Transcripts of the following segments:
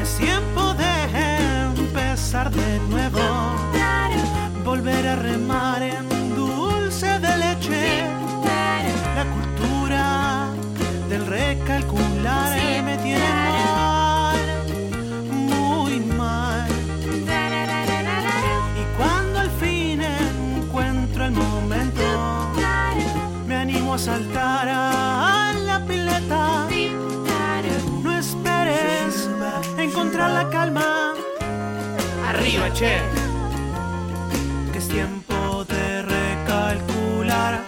Es tiempo de empezar de nuevo, volver a remar en dulce de leche. La cultura del recalcular me tiene mal, muy mal. Y cuando al fin encuentro el momento, me animo a saltar a la pileta. No esperes encontrar la calma. Arriba, che, que es tiempo de recalcular.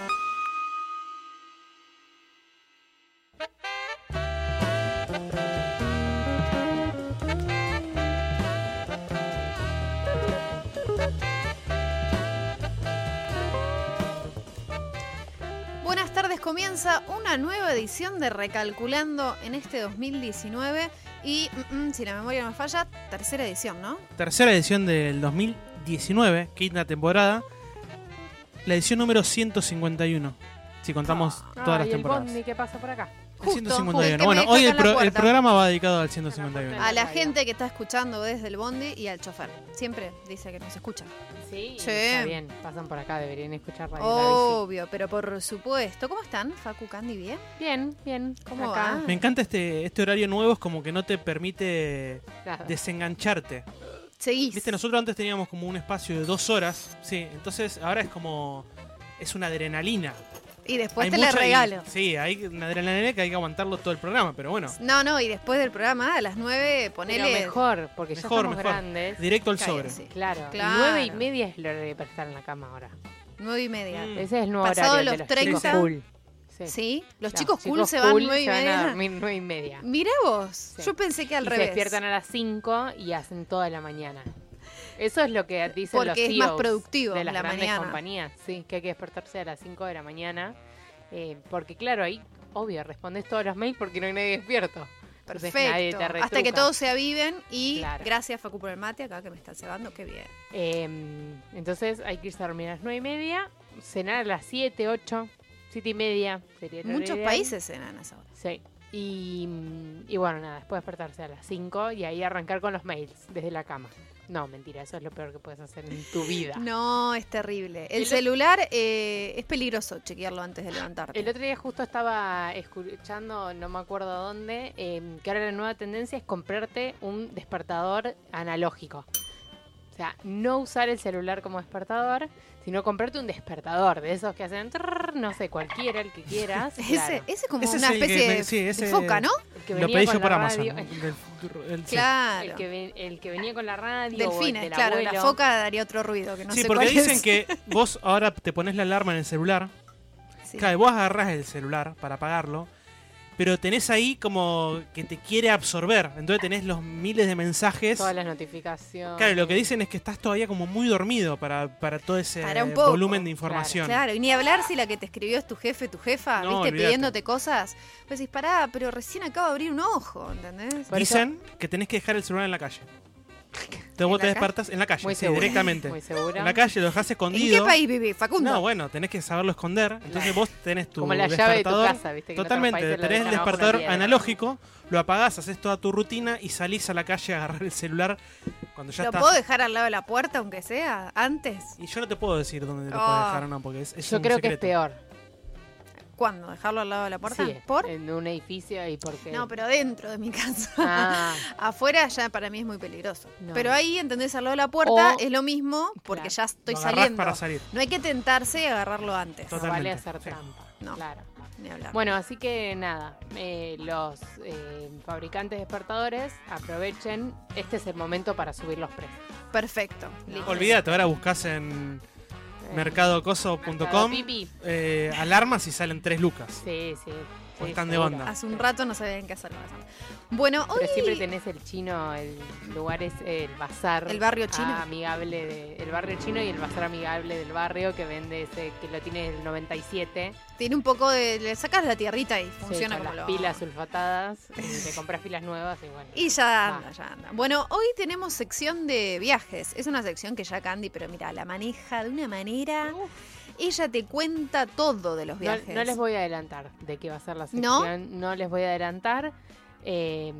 Buenas tardes, comienza una nueva edición de Recalculando en este 2019 y, si la memoria no me falla, tercera edición, ¿no? Tercera edición del 2019, quinta temporada, la edición número 151, si contamos todas las ¿y el temporadas. bondi qué pasa por acá? El 151. que Bueno, me hoy deja acá en la el puerta. programa va dedicado al 151. A la gente que está escuchando desde el bondi y al chofer. Siempre dice que nos escucha. Sí, Sí. está bien, pasan por acá, deberían escuchar Radio La Obvio, pero por supuesto. ¿Cómo están, Facu, Candy? ¿Bien? Bici. Bien, bien. ¿Cómo acá. va? Me encanta este horario nuevo, es como que no te permite Nada. desengancharte. Seguís. Viste, nosotros antes teníamos como un espacio de 2 horas, sí, entonces ahora es una adrenalina. Y después Hay te la mucha regalo. Sí, hay una adrenalina que hay que aguantarlo todo el programa, pero bueno, No, y después del programa, a las 9, Pero ponele... mejor, porque ya mejor, somos mejor. grandes. Directo al sobre. Cállate. Claro. Claro. 9:30 es el horario para estar en la cama ahora. 9:30. Ese es el nuevo Pasado horario los de los 30. chicos cool. ¿Sí? Los Los chicos cool se van 9:30. se van a dormir 9:30. Mirá vos, Sí. yo pensé que al Y revés. se despiertan a las 5 y hacen toda la mañana. Eso es lo que dicen Porque los es CEOs más productivo de las la grandes mañana. compañías. Sí, que hay que despertarse a las 5 de la mañana. Porque claro, ahí, obvio, respondes todos los mails porque no hay nadie despierto. Entonces, nadie te Perfecto. Hasta que retruca. todos se aviven y Claro. gracias, Facu, por el mate acá que me está cebando, qué bien. Entonces hay que irse a dormir a las 9:30, cenar a las 7, 8, 7:30. Sería el Muchos ideal. países cenan a esa hora. Sí. Y bueno, nada, después despertarse a las 5 y ahí arrancar con los mails desde la cama. No, mentira, eso es lo peor que puedes hacer en tu vida. No, es terrible. El El- celular es peligroso chequearlo antes de levantarte. El otro día justo estaba escuchando, no me acuerdo dónde, que ahora la nueva tendencia es comprarte un despertador analógico. O sea, no usar el celular como despertador, sino comprarte un despertador de esos que hacen, trrr, no sé, cualquiera, el que quieras. claro. Ese es como Ese es una el que especie me- de, sí, ese- de foca, ¿no? El que Lo venía pedí con yo por la Amazon. radio. Sí. Claro. El que venía con la radio. o el Delfines, del claro. La abuelo. foca daría otro ruido que no Sí, sé porque cuál dicen es. que vos ahora te pones la alarma en el celular. Sí. Claro, vos agarrás el celular para apagarlo, pero tenés ahí como que te quiere absorber. Entonces tenés los miles de mensajes. Todas las notificaciones. Claro, lo que dicen es que estás todavía como muy dormido para todo ese Para un poco. volumen de información. Claro, y ni hablar si la que te escribió es tu jefe, tu jefa, No, viste, olvídate. pidiéndote cosas. Pues decís, pará, pero recién acabo de abrir un ojo, ¿entendés? Por eso- Dicen que tenés que dejar el celular en la calle. Entonces vos ¿En te la despertás en la calle, Muy sí, seguro. directamente. Muy seguro. En la calle lo dejás ¿En escondido. qué país vivís, Facundo? No, bueno, tenés que saberlo esconder. Entonces vos tenés tu Como la llave de tu despertador. casa, viste, que en otros Totalmente, países la tenés el dejan abajo una despertador piedra. analógico, lo apagás, haces toda tu rutina y salís a la calle a agarrar el celular cuando ya ¿Lo estás. puedo dejar al lado de la puerta, aunque sea, antes? Y yo no te puedo decir dónde te lo Oh. puedes dejar o no, porque es Yo un creo que es secreto. peor. ¿Cuándo? ¿Dejarlo al lado de la puerta? Sí, ¿Por? en un edificio y porque... No, pero dentro de mi casa. Ah, Afuera ya para mí es muy peligroso. No. Pero ahí, ¿entendés? Al lado de la puerta O- es lo mismo porque Claro. ya estoy Lo agarrás saliendo. para salir. No hay que tentarse y agarrarlo antes. no Totalmente, vale hacer sí. trampa. No. Claro. Ni hablar. Bueno, así que nada, los fabricantes de despertadores aprovechen, este es el momento para subir los precios. Perfecto. No. Listo. Olvídate, ahora buscas en mercadocoso.com Mercado Pipi. alarmas y salen 3 lucas. Sí, sí. O sí, están de seguro. onda. Hace un rato no sabían qué hacer con eso. Bueno, hoy... Pero siempre tenés el chino, el lugar es el bazar. El barrio chino. Amigable el barrio chino y el bazar amigable del barrio que vende ese, que lo tiene el 97. Tiene un poco de... Le sacas la tierrita y Sí, funciona con como las lo... pilas sulfatadas. Y te compras pilas nuevas y bueno. Y ya anda, ya anda. Bueno, hoy tenemos sección de viajes. Es una sección que ya Candy, pero mira, la maneja de una manera... Ella te cuenta todo de los No, viajes. no les voy a adelantar de qué va a ser la ¿No? sección. No les voy a adelantar.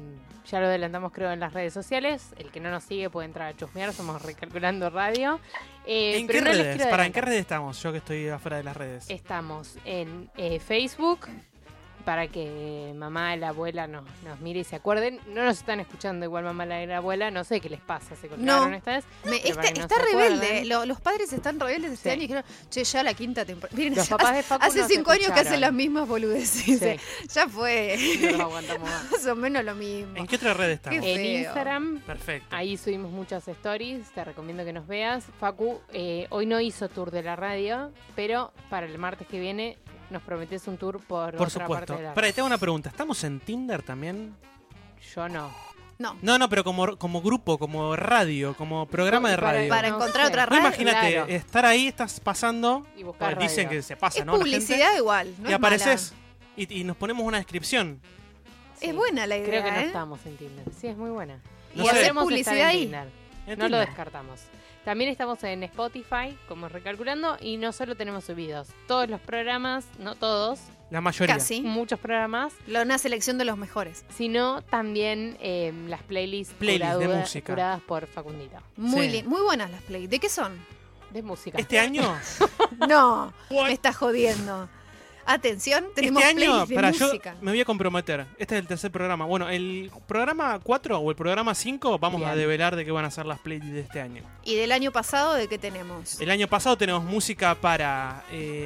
Ya lo adelantamos, creo, en las redes sociales. El que no nos sigue puede entrar a chusmear. Somos Recalculando Radio. ¿En qué pero no les redes? quiero ¿Para en qué adelantar. redes estamos? Yo que estoy afuera de las redes. Estamos en Facebook, para que mamá y la abuela nos mire y se acuerden. No nos están escuchando igual mamá y la abuela. No sé qué les pasa, se colgaron esta vez. pero para que no Está se rebelde. acuerden. Los padres están rebeldes este Sí. año y dijeron, che, ya la quinta temporada. Miren, Los ya papás de Facu hace nos 5 años que escucharon. hacen las mismas boludeces. Sí. Ya fue. No los aguantamos más. Más o menos lo mismo. ¿En qué otra red estamos? Qué En feo. Instagram, Perfecto. ahí subimos muchas stories, te recomiendo que nos veas. Facu, hoy no hizo tour de la radio, pero para el martes que viene nos prometes un tour por otra Por parte supuesto. de la Pero radio. tengo una pregunta. ¿Estamos en Tinder también? Yo no. No. No, pero como grupo, como radio, como programa de radio. Para No encontrar sé. otra Vos radio. imagínate, Claro. estar ahí, estás pasando, Y buscar pues dicen radio. que se pasa, Es ¿no? La publicidad gente, igual. No y es apareces mala. y nos ponemos una descripción. Sí. Es buena la idea. Creo que no ¿eh? estamos en Tinder. Sí, es muy buena. No Y sé. podremos publicidad estar en ahí. Tinder. En No lo Tinder. descartamos. También estamos en Spotify, como Recalculando, y no solo tenemos subidos todos los programas, no todos, La mayoría. Casi. muchos programas, Una selección de los mejores. sino también las playlists, Playlists de música. curadas por Facundito. Sí. Muy buenas las play. ¿De qué son? De música. Este año, No, What? me estás jodiendo. Atención, tenemos este año, playlist de para yo música. me voy a comprometer. Este es el tercer programa. Bueno, el programa 4 o el programa 5 vamos a Bien. develar de qué van a ser las playlists de este año. ¿Y del año pasado de qué tenemos? El año pasado tenemos música para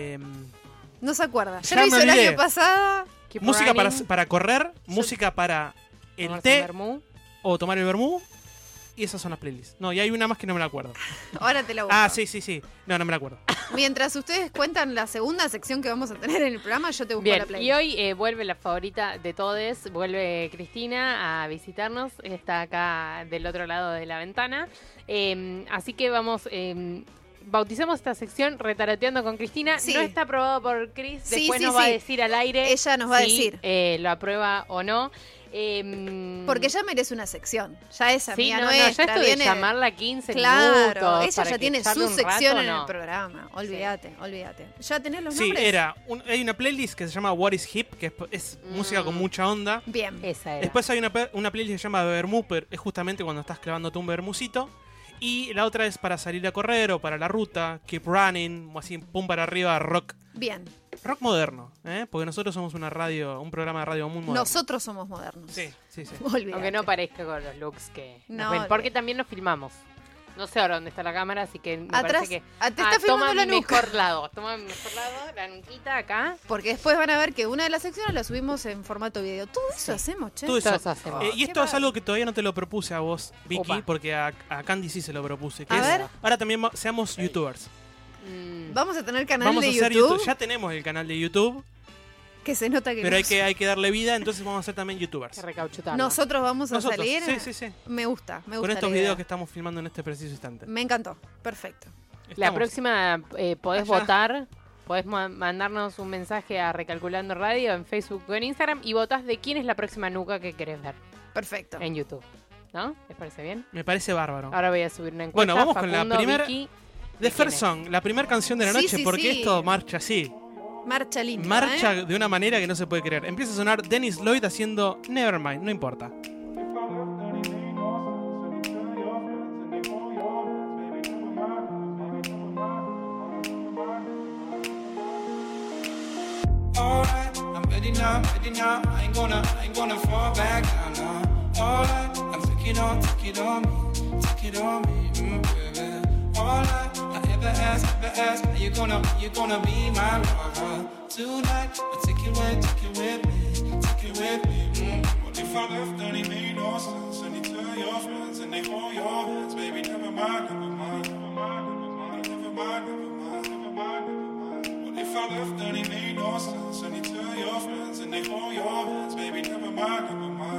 No se acuerda. Ya Ya lo hizo me el olvidé. año pasado. Keep música running, para correr, música para el tomarse un té vermú. o tomar el vermú. Y esas son las playlists. No, y hay una más que no me la acuerdo. Ahora te la busco. Ah, sí. No me la acuerdo. Mientras ustedes cuentan la segunda sección que vamos a tener en el programa, yo te busco Bien, la y playlist. hoy vuelve la favorita de todos, vuelve Cristina a visitarnos, está acá del otro lado de la ventana, así que vamos, bautizamos esta sección Retarateando con Cristina, Sí. no está aprobado por Cris, Sí, después sí, nos va a sí. decir al aire Ella nos va a si, decir. lo aprueba o no. Porque ya merece una sección. Ya es sí, amiga no, nuestra. ya esto viene... de llamarla 15 Claro, minutos. ella para ya que tiene charle su un sección rato, en no. el programa. Olvídate. ¿Ya tenés los Sí, nombres? hay una playlist que se llama What is Hip, que es música con mucha onda. Bien. Esa era. Después hay una playlist que se llama Vermú, pero es justamente cuando estás clavándote un vermucito. Y la otra es para salir a correr o para la ruta, Keep Running, o así, pum para arriba, rock. Bien. Rock moderno, ¿eh? Porque nosotros somos un programa de radio muy moderno. Nosotros somos modernos. Sí. Olvídate. Aunque no parezca con los looks que nos No, ven, porque olvídate. también nos filmamos. No sé ahora dónde está la cámara, así que me Atrás, parece que... te está filmando toma la mi nuca. mejor lado, la nuquita acá. Porque después van a ver que una de las secciones la subimos en formato video. Todo eso hacemos, che. Todo eso. Todos hacemos. Y qué esto es bárbaro. algo que todavía no te lo propuse a vos, Vicky, Opa. porque a Candy sí se lo propuse. Que A es, ver. ahora también seamos youtubers. Vamos a tener canal Vamos de a hacer YouTube, Ya tenemos el canal de YouTube, que se nota que, pero nos- hay que darle vida, entonces vamos a ser también youtubers. Que recauchutarlo. nosotros vamos a Nosotros, salir. sí. Me gusta Con estos la videos idea. que estamos filmando en este preciso instante. Me encantó. Perfecto. La Estamos. próxima podés Allá. votar, podés mandarnos un mensaje a Recalculando Radio en Facebook o en Instagram y votás de quién es la próxima nuca que querés ver Perfecto. en YouTube. ¿No? ¿Les parece bien? Me parece bárbaro. Ahora voy a subir una encuesta. Bueno, vamos con la Facundo, primera- Vicky, The ¿de quién First es? Song, la primera canción de la Sí, noche, sí, porque sí. esto marcha así. Marcha limpia. Marcha ¿eh? de una manera que no se puede creer. Empieza a sonar Dennis Lloyd haciendo Nevermind, no importa. Alright, I'm ready now. I ain't gonna fall back now. Alright, I'm take it on me, baby. Alright, I ever ask, are you gonna be my lover tonight? I'll take it with me. What if I left and it made no sense? And you tell your friends and they hold your hands, baby. Never mind. What if I left and it made no sense? And you tell your friends and they hold your hands, baby. Never mind.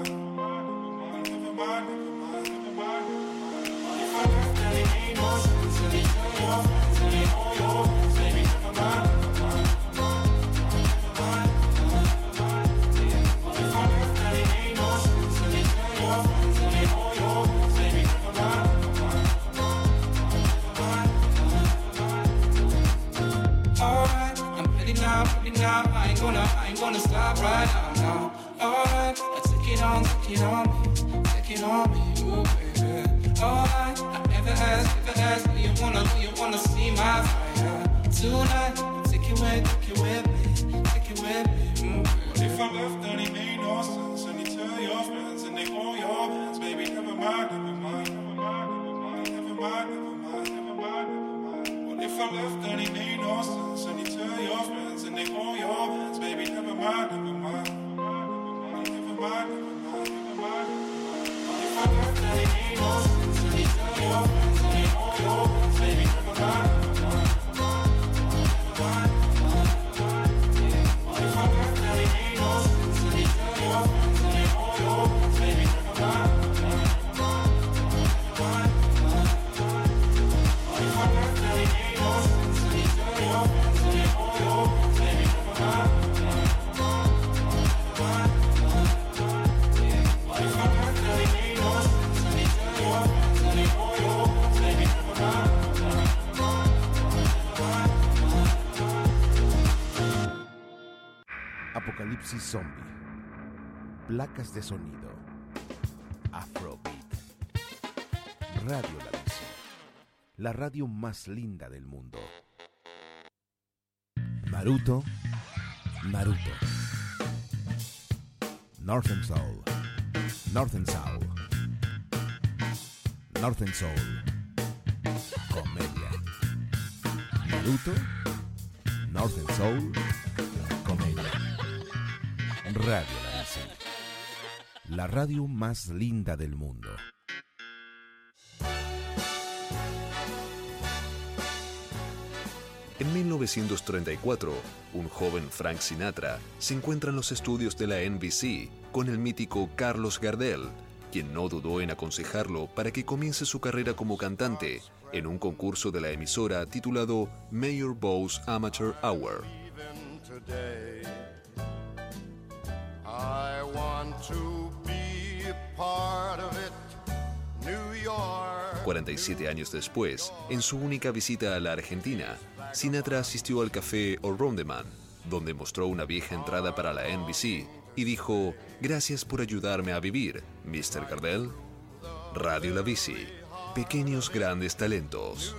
What if I left and it made no sense? And you tell your friends and they hold your hands, baby. Never mind. What if I left and it made no sense? And you tell your friends and they hold your hands, baby. Never mind. Alright, I'm ready now. I ain't gonna stop right now. Alright, I it on me, take it on me, ooh baby. All I ever ask, do you wanna see my fire? Tonight, take it with me, ooh baby. What if I left and it made no sense? And you tell your friends and they hold your hands, baby, never mind. What if I left and it made no sense? And you tell your friends and they hold your hands, baby, never mind. What if I left and it made no sense? And you tell your friends and they hold your hands, baby, never mind. What if I left and it made no sense? And you tell your friends and they hold your hands, baby, never mind. Apocalipsis Zombie. Placas de sonido. Afrobeat. Radio La Bici. La radio más linda del mundo. Naruto. Northern Soul. Comedia. Naruto. Northern Soul. Comedia. Radio La Bici. La radio más linda del mundo. En 1934, un joven Frank Sinatra se encuentra en los estudios de la NBC con el mítico Carlos Gardel, quien no dudó en aconsejarlo para que comience su carrera como cantante en un concurso de la emisora titulado Mayor Bowes Amateur Hour. 47 años después, en su única visita a la Argentina, Sinatra asistió al café O'Rondeman, donde mostró una vieja entrada para la NBC y dijo: "Gracias por ayudarme a vivir, Mr. Gardel". Radio La Bici. Pequeños grandes talentos.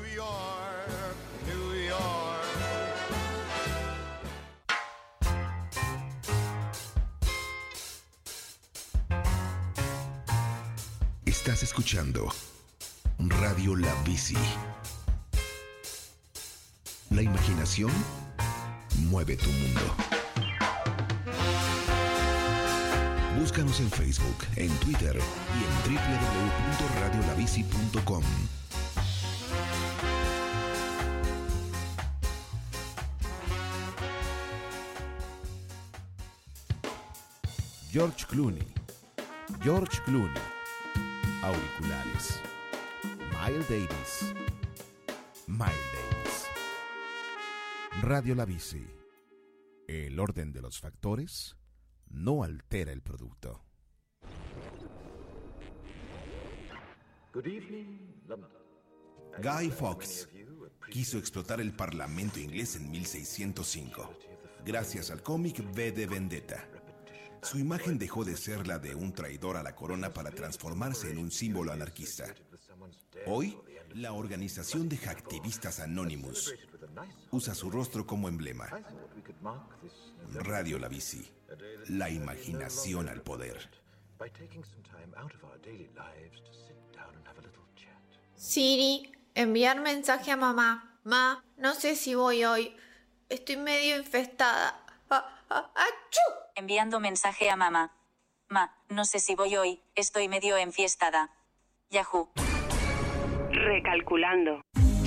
Estás escuchando Radio La Bici. La imaginación mueve tu mundo. Búscanos en Facebook, en Twitter y en www.radiolabici.com. George Clooney. Auriculares. Miles Davis. Radio La Bici. El orden de los factores no altera el producto. Guy Fawkes quiso explotar el Parlamento inglés en 1605, gracias al cómic V de Vendetta. Su imagen dejó de ser la de un traidor a la corona para transformarse en un símbolo anarquista. Hoy, la organización de hacktivistas Anonymous usa su rostro como emblema. Radio La Bici. La imaginación al poder. Siri, enviar mensaje a mamá. Ma, no sé si voy hoy. Estoy medio infestada. ¡Achú! Enviando mensaje a mamá. Ma, no sé si voy hoy. Estoy medio enfiestada. Yahoo. Recalculando.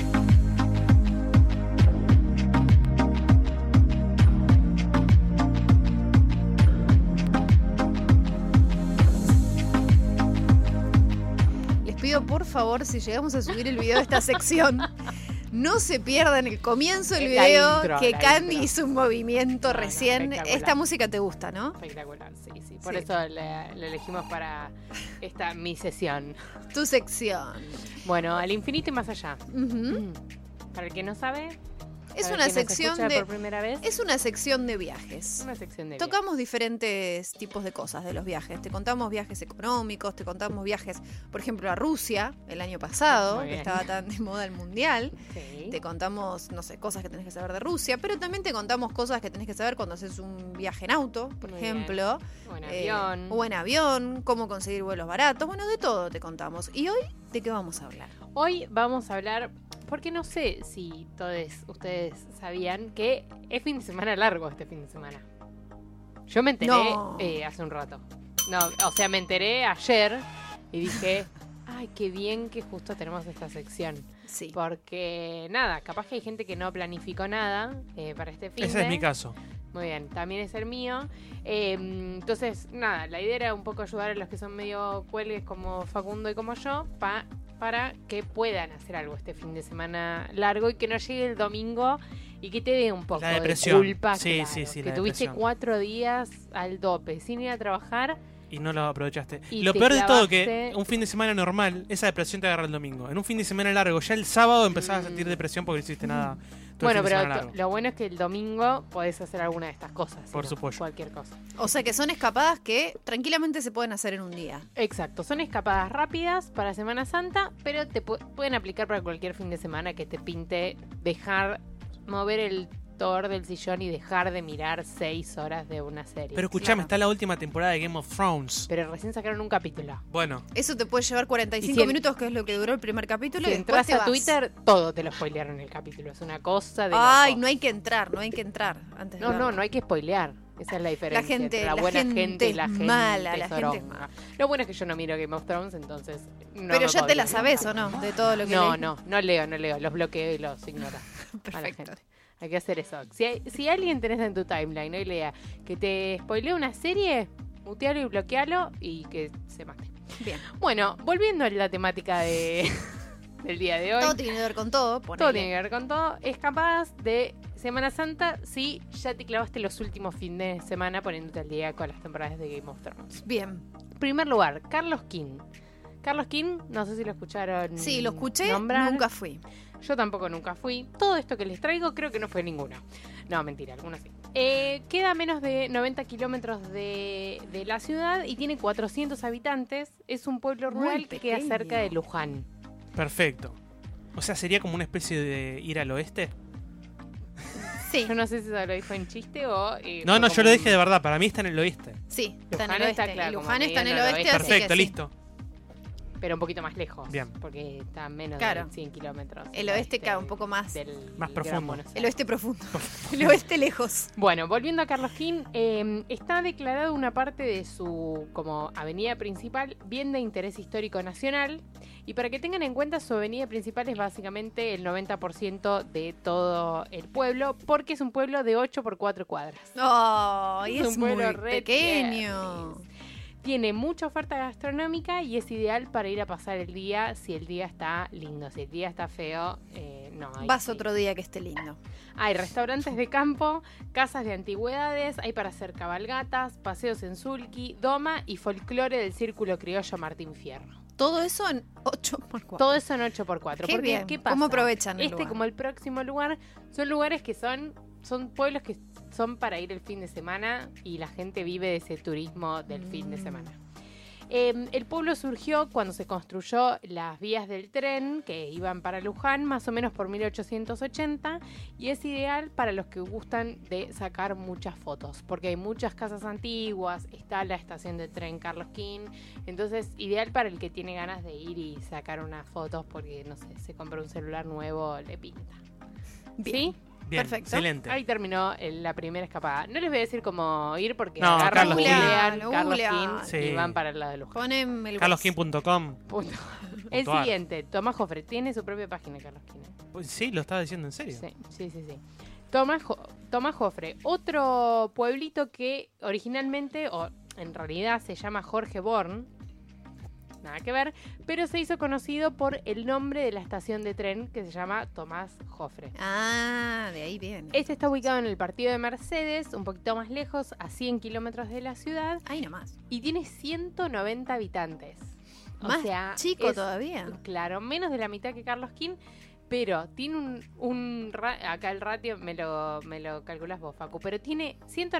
Les pido por favor, si llegamos a subir el video de esta sección, no se pierdan el comienzo del video, que Candy hizo un movimiento recién. Esta música te gusta, ¿no? Espectacular, sí. Por eso la elegimos para mi sesión. Tu sección. Bueno, al infinito y más allá. Para el que no sabe, Es Para una quien nos sección escucha de por primera vez. Es una sección de viajes. Una sección de Tocamos diferentes tipos de cosas de los viajes. Te contamos viajes económicos, te contamos viajes, por ejemplo, a Rusia el año pasado, Muy que bien. estaba tan de moda el mundial. Sí. Te contamos, no sé, cosas que tenés que saber de Rusia, pero también te contamos cosas que tenés que saber cuando haces un viaje en auto, por Muy ejemplo. O en avión. O en avión, cómo conseguir vuelos baratos. Bueno, de todo te contamos. ¿Y hoy de qué vamos a hablar? Hoy vamos a hablar, porque no sé si todos ustedes sabían que es fin de semana largo este fin de semana. Yo me enteré No. Hace un rato. No, o sea, me enteré ayer y dije, ay, qué bien que justo tenemos esta sección. Sí. Porque, nada, capaz que hay gente que no planificó nada para este fin Ese de... es mi caso. Muy bien, también es el mío. Entonces, nada, la idea era un poco ayudar a los que son medio cuelgues como Facundo y como yo, para que puedan hacer algo este fin de semana largo y que no llegue el domingo y que te dé un poco La de depresión. culpa. Sí, claro, sí, sí, que la tuviste depresión. 4 días al dope sin ir a trabajar. Y no lo aprovechaste. Y Lo te peor de todo clavaste- que un fin de semana normal, esa depresión te agarra el domingo. En un fin de semana largo, ya el sábado empezabas a sentir depresión porque no hiciste nada. todo el Bueno, fin de pero semana largo. lo bueno es que el domingo podés hacer alguna de estas cosas. Por ¿no? supuesto. Cualquier cosa. O sea que son escapadas que tranquilamente se pueden hacer en un día. Exacto, son escapadas rápidas para Semana Santa, pero te pueden aplicar para cualquier fin de semana que te pinte mover eltor del sillón y dejar de mirar 6 horas de una serie. Pero escuchame, Claro. está la última temporada de Game of Thrones. Pero recién sacaron un capítulo. Bueno, Eso te puede llevar 45 Y si en- minutos, que es lo que duró el primer capítulo, Si y después entras te a vas. Twitter, todo te lo spoilearon en el capítulo. Es una cosa de Ay, loco. no hay que entrar antes de verlo. No hay que spoilear. Esa es la diferencia gente- entre la la buena gente gente y la es gente mala, la gente es zoronga. mala. Lo bueno es que yo no miro Game of Thrones, entonces no Pero me ya te podría. la sabes, ¿o no? De todo lo que No, leí. no leo. Los bloqueo y los ignoro. A la Perfecto. gente. Hay que hacer eso. Si alguien tenés en tu timeline hoy lea que te spoilea una serie, mutealo y bloquealo y que se mate. Bien. Bueno, volviendo a la temática del día de hoy. Todo tiene que ver con todo. Todo ponele. tiene que ver con todo. Escapadas de Semana Santa si ya te clavaste los últimos fines de semana poniéndote al día con las temporadas de Game of Thrones. Bien. En primer lugar, Carlos King. Carlos King, no sé si lo escucharon Sí, lo escuché, nombrar. nunca fui. Yo tampoco nunca fui. Todo esto que les traigo creo que no fue ninguno. No, mentira, algunos sí. Queda a menos de 90 kilómetros de la ciudad y tiene 400 habitantes. Es un pueblo Muy rural que queda pequeño. cerca de Luján. perfecto. O sea, sería como una especie de ir al oeste. Sí, Yo no sé si se lo dijo en chiste o... No, fue no, yo como lo un- dije de verdad. Para mí está en el oeste. sí, está en Luján el está, oeste. claro, Y como Luján está en el medio oeste, noroeste. así Perfecto, que sí. listo. Pero un poquito más lejos. Bien. Porque está a menos Claro. de 100 kilómetros. El oeste queda un poco más. del Más Gran profundo. Buenos Aires. El oeste profundo. El oeste lejos. Bueno, volviendo a Carlos King, está declarado una parte de su como avenida principal bien de interés histórico nacional. Y para que tengan en cuenta, su avenida principal es básicamente el 90% de todo el pueblo, porque es un pueblo de 8 por 4 cuadras. Oh, y Es es un muy pueblo re pequeño. tiernis. Tiene mucha oferta gastronómica y es ideal para ir a pasar el día si el día está lindo. Si el día está feo, no hay. Vas otro día que esté lindo. Hay restaurantes de campo, casas de antigüedades, hay para hacer cabalgatas, paseos en sulky, doma y folclore del círculo criollo Martín Fierro. Todo eso en 8x4. Todo eso en 8x4. Qué Porque, bien. ¿qué pasa? ¿Cómo aprovechan el Este, lugar? como el próximo lugar, son lugares que son pueblos que son para ir el fin de semana y la gente vive de ese turismo del fin de semana. El pueblo surgió cuando se construyó las vías del tren que iban para Luján, más o menos por 1880, y es ideal para los que gustan de sacar muchas fotos, porque hay muchas casas antiguas, está la estación de tren Carlos King, entonces ideal para el que tiene ganas de ir y sacar unas fotos porque, no sé, se compra un celular nuevo, le pinta. Bien. ¿Sí? Bien, Perfecto. excelente. Ahí terminó la primera escapada. No les voy a decir cómo ir porque No, agarran, Carlos King. googlean Googlealo, Carlos googlealo. King Sí. y van para el lado de Luján. Ponen el CarlosKing.com. Punto. El Puntual. siguiente, Tomás Jofre, tiene su propia página, Carlos King. Pues sí, lo estaba diciendo en serio. Sí. Tomás Jofre, otro pueblito que originalmente, o en realidad se llama Jorge Born, nada que ver, pero se hizo conocido por el nombre de la estación de tren que se llama Tomás Jofre. Ah, de ahí viene. Este está ubicado en el partido de Mercedes, un poquito más lejos, a 100 kilómetros de la ciudad, Ahí nomás. y tiene 190 habitantes. Más o sea, chico es, todavía. Claro, menos de la mitad que Carlos King, Pero tiene acá el ratio me lo calculas vos, Facu, pero tiene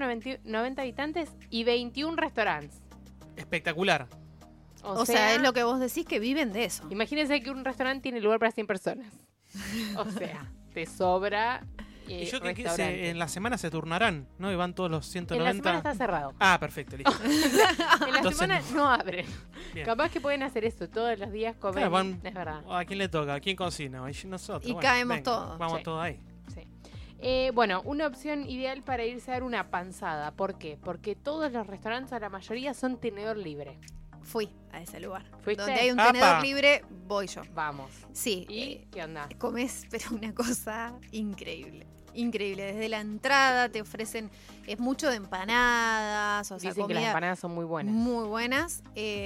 190 habitantes y 21 restaurantes. Espectacular. O sea, es lo que vos decís, que viven de eso. Imagínense que un restaurante tiene lugar para 100 personas. O sea, te sobra. Y yo creo que en la semana se turnarán, ¿no? Y van todos los 190. En la semana está cerrado. Ah, perfecto, listo. En la semana no abren. Bien. Capaz que pueden hacer eso todos los días, comer. Claro, es verdad. ¿A quién le toca? ¿A quién cocina? Nosotros. Y caemos todos. Vamos todos ahí. Sí. Bueno, una opción ideal para irse a dar una panzada. ¿Por qué? Porque todos los restaurantes, la mayoría, son tenedor libre. Fui a ese lugar. ¿Fuiste? Donde hay un tenedor libre, voy yo. Vamos. Sí. ¿Y qué onda? Comés, pero una cosa increíble. Increíble. Desde la entrada te ofrecen, es mucho de empanadas, o sea, dicen comida, que las empanadas son muy buenas. Muy buenas.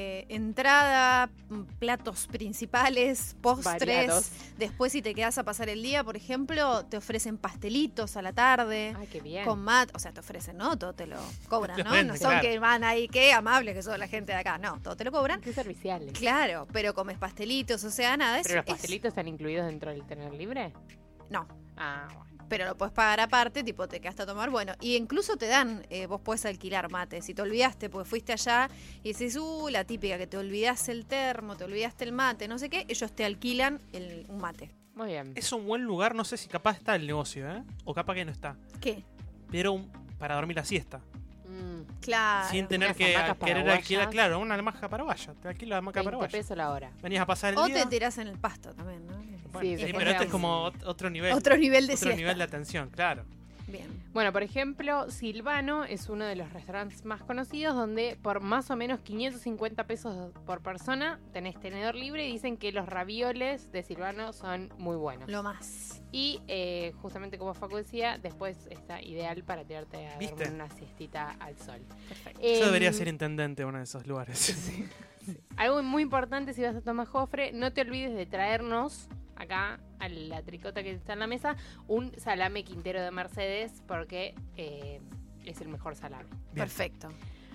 Entrada, platos principales, postres. Variados. Después, si te quedas a pasar el día, por ejemplo, te ofrecen pastelitos a la tarde. Ay, qué bien. Con o sea, te ofrecen, ¿no? Todo te lo cobran, ¿no? Bueno, No son claro. que van ahí, qué amables que son la gente de acá. No, todo te lo cobran. Qué serviciales. Claro, pero comes pastelitos, o sea, nada. ¿Pero los pastelitos están incluidos dentro del tenedor libre? No. Ah, bueno. Pero lo puedes pagar aparte, tipo te quedaste a tomar. Bueno, y incluso te dan, vos podés alquilar mate. Si te olvidaste, porque fuiste allá y decís, la típica, que te olvidaste el termo, te olvidaste el mate, no sé qué, ellos te alquilan un mate. Muy bien. Es un buen lugar, no sé si capaz está el negocio, ¿eh? O capaz que no está. ¿Qué? Pero para dormir la siesta. Claro. Sin tener unas que hamacas querer paraguayas. alquilar, claro, una hamaca paraguaya. Te alquilo la hamaca 20 paraguaya. pesos la hora. Venías a pasar el O día. te tirás en el pasto también, ¿no? Bueno, Sí, sí, después pero este te es como otro nivel. Otro nivel de Otro siesta. nivel de atención, claro. Bien. Bueno, por ejemplo, Silvano es uno de los restaurantes más conocidos donde por más o menos 550 pesos por persona tenés tenedor libre y dicen que los ravioles de Silvano son muy buenos. Lo más. Y justamente como Facu decía, después está ideal para tirarte a ¿Viste? dormir una siestita al sol. Perfecto. Yo debería ser intendente de uno de esos lugares. Algo muy importante si vas a tomar Jofre, no te olvides de traernos acá a la tricota que está en la mesa un salame quintero de Mercedes porque es el mejor salame. Bien. Perfecto.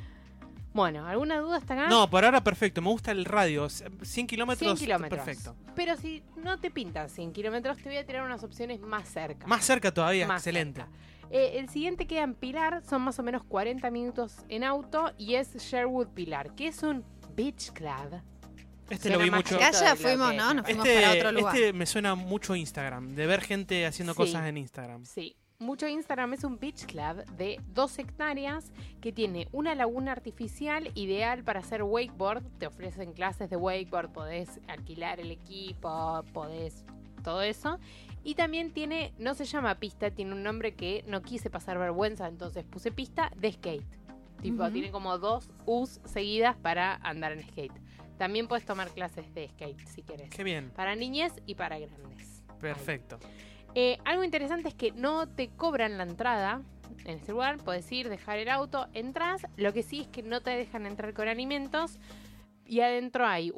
Bueno, ¿alguna duda hasta acá? No, por ahora perfecto. Me gusta el radio. 100 kilómetros. 100 kilómetros. Perfecto. Pero si no te pintan 100 kilómetros, te voy a tirar unas opciones más cerca. Más cerca todavía. Más Excelente. cerca. El siguiente queda en Pilar, son más o menos 40 minutos en auto y es Sherwood Pilar, que es un beach club. Este Suena lo vi más mucho. Acá ya de lo fuimos, que- ¿no? Nos fuimos para otro lugar. Este me suena mucho a Instagram. De ver gente haciendo Sí. cosas en Instagram. Sí, mucho Instagram. Es un beach club de 2 hectáreas que tiene una laguna artificial ideal para hacer wakeboard. Te ofrecen clases de wakeboard, podés alquilar el equipo, podés todo eso. Y también tiene, no se llama pista, tiene un nombre que no quise pasar vergüenza, entonces puse pista de skate. Tipo, Ujú. tiene como 2 U's seguidas para andar en skate. También puedes tomar clases de skate si querés. Qué bien. Para niñez y para grandes. Perfecto. Algo interesante es que no te cobran la entrada en este lugar. Podés ir, dejar el auto, entras. Lo que sí es que no te dejan entrar con alimentos. Y adentro hay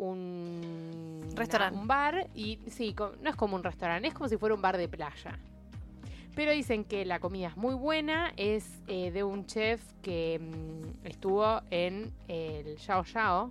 un Restaurante. un bar. Y sí, no es como un restaurante, es como si fuera un bar de playa. Pero dicen que la comida es muy buena. Es de un chef que estuvo en el Yao Yao.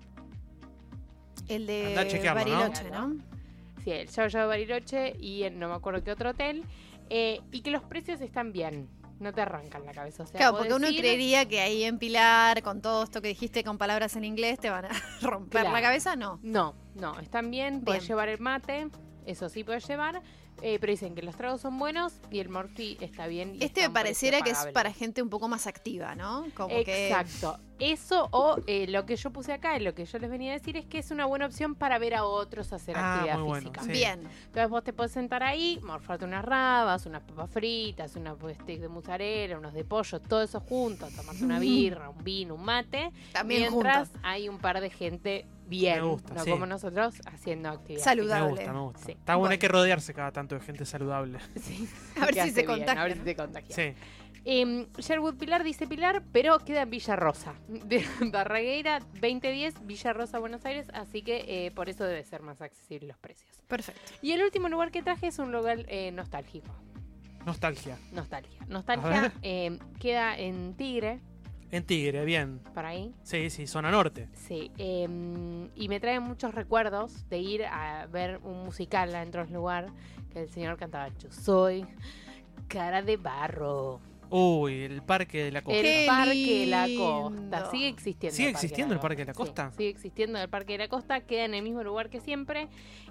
El Andá a de chequearlo, ¿no? Bariloche, ¿no? Sí, el Yao Yao de Bariloche y en no me acuerdo qué otro hotel. Y que los precios están bien. No te arrancan la cabeza. O sea, Claro, porque podés uno ir- creería que ahí en Pilar, con todo esto que dijiste con palabras en inglés, te van a romper Claro. la cabeza. No. No, están bien. Puedes Bien. llevar el mate. Eso sí puedes llevar. Pero dicen que los tragos son buenos y el morfi está bien. y Este está me a un pareciera precio que es pagable. para gente un poco más activa, ¿no? Como Exacto. Eso o lo que yo puse acá, lo que yo les venía a decir es que es una buena opción para ver a otros hacer actividad muy bueno, física. sí. que... Bien. Entonces vos te podés sentar ahí, morfarte unas rabas, unas papas fritas, unas stick de mozzarella, unos de pollo, todo eso junto, tomarte una birra, un vino, un mate. También mientras juntos. hay un par de gente bien, Me gusta, no sí. como nosotros, haciendo actividad. Saludable. Me gusta, me gusta. Sí. Está bueno, Bueno. hay que rodearse cada tanto de gente saludable. Sí. A ver Que si hace se bien, contagia. A ver si se contagia. Sí. Sherwood Pilar dice Pilar, pero queda en Villa Rosa. De Barragueira 2010, Villa Rosa, Buenos Aires. Así que por eso debe ser más accesible los precios. Perfecto. Y el último lugar que traje es un lugar nostálgico. Nostalgia. Nostalgia. A Nostalgia ver. queda en Tigre. En Tigre, bien. por ahí. Sí, zona norte. Sí, y me trae muchos recuerdos de ir a ver un musical adentro del lugar que el señor cantaba: yo soy cara de barro. Uy, el Parque de la Costa. Qué El Parque de la lindo. Costa. Sigue existiendo. ¿Sigue existiendo el Parque de la Costa? Sí, sigue existiendo el Parque de la Costa. Queda en el mismo lugar que siempre.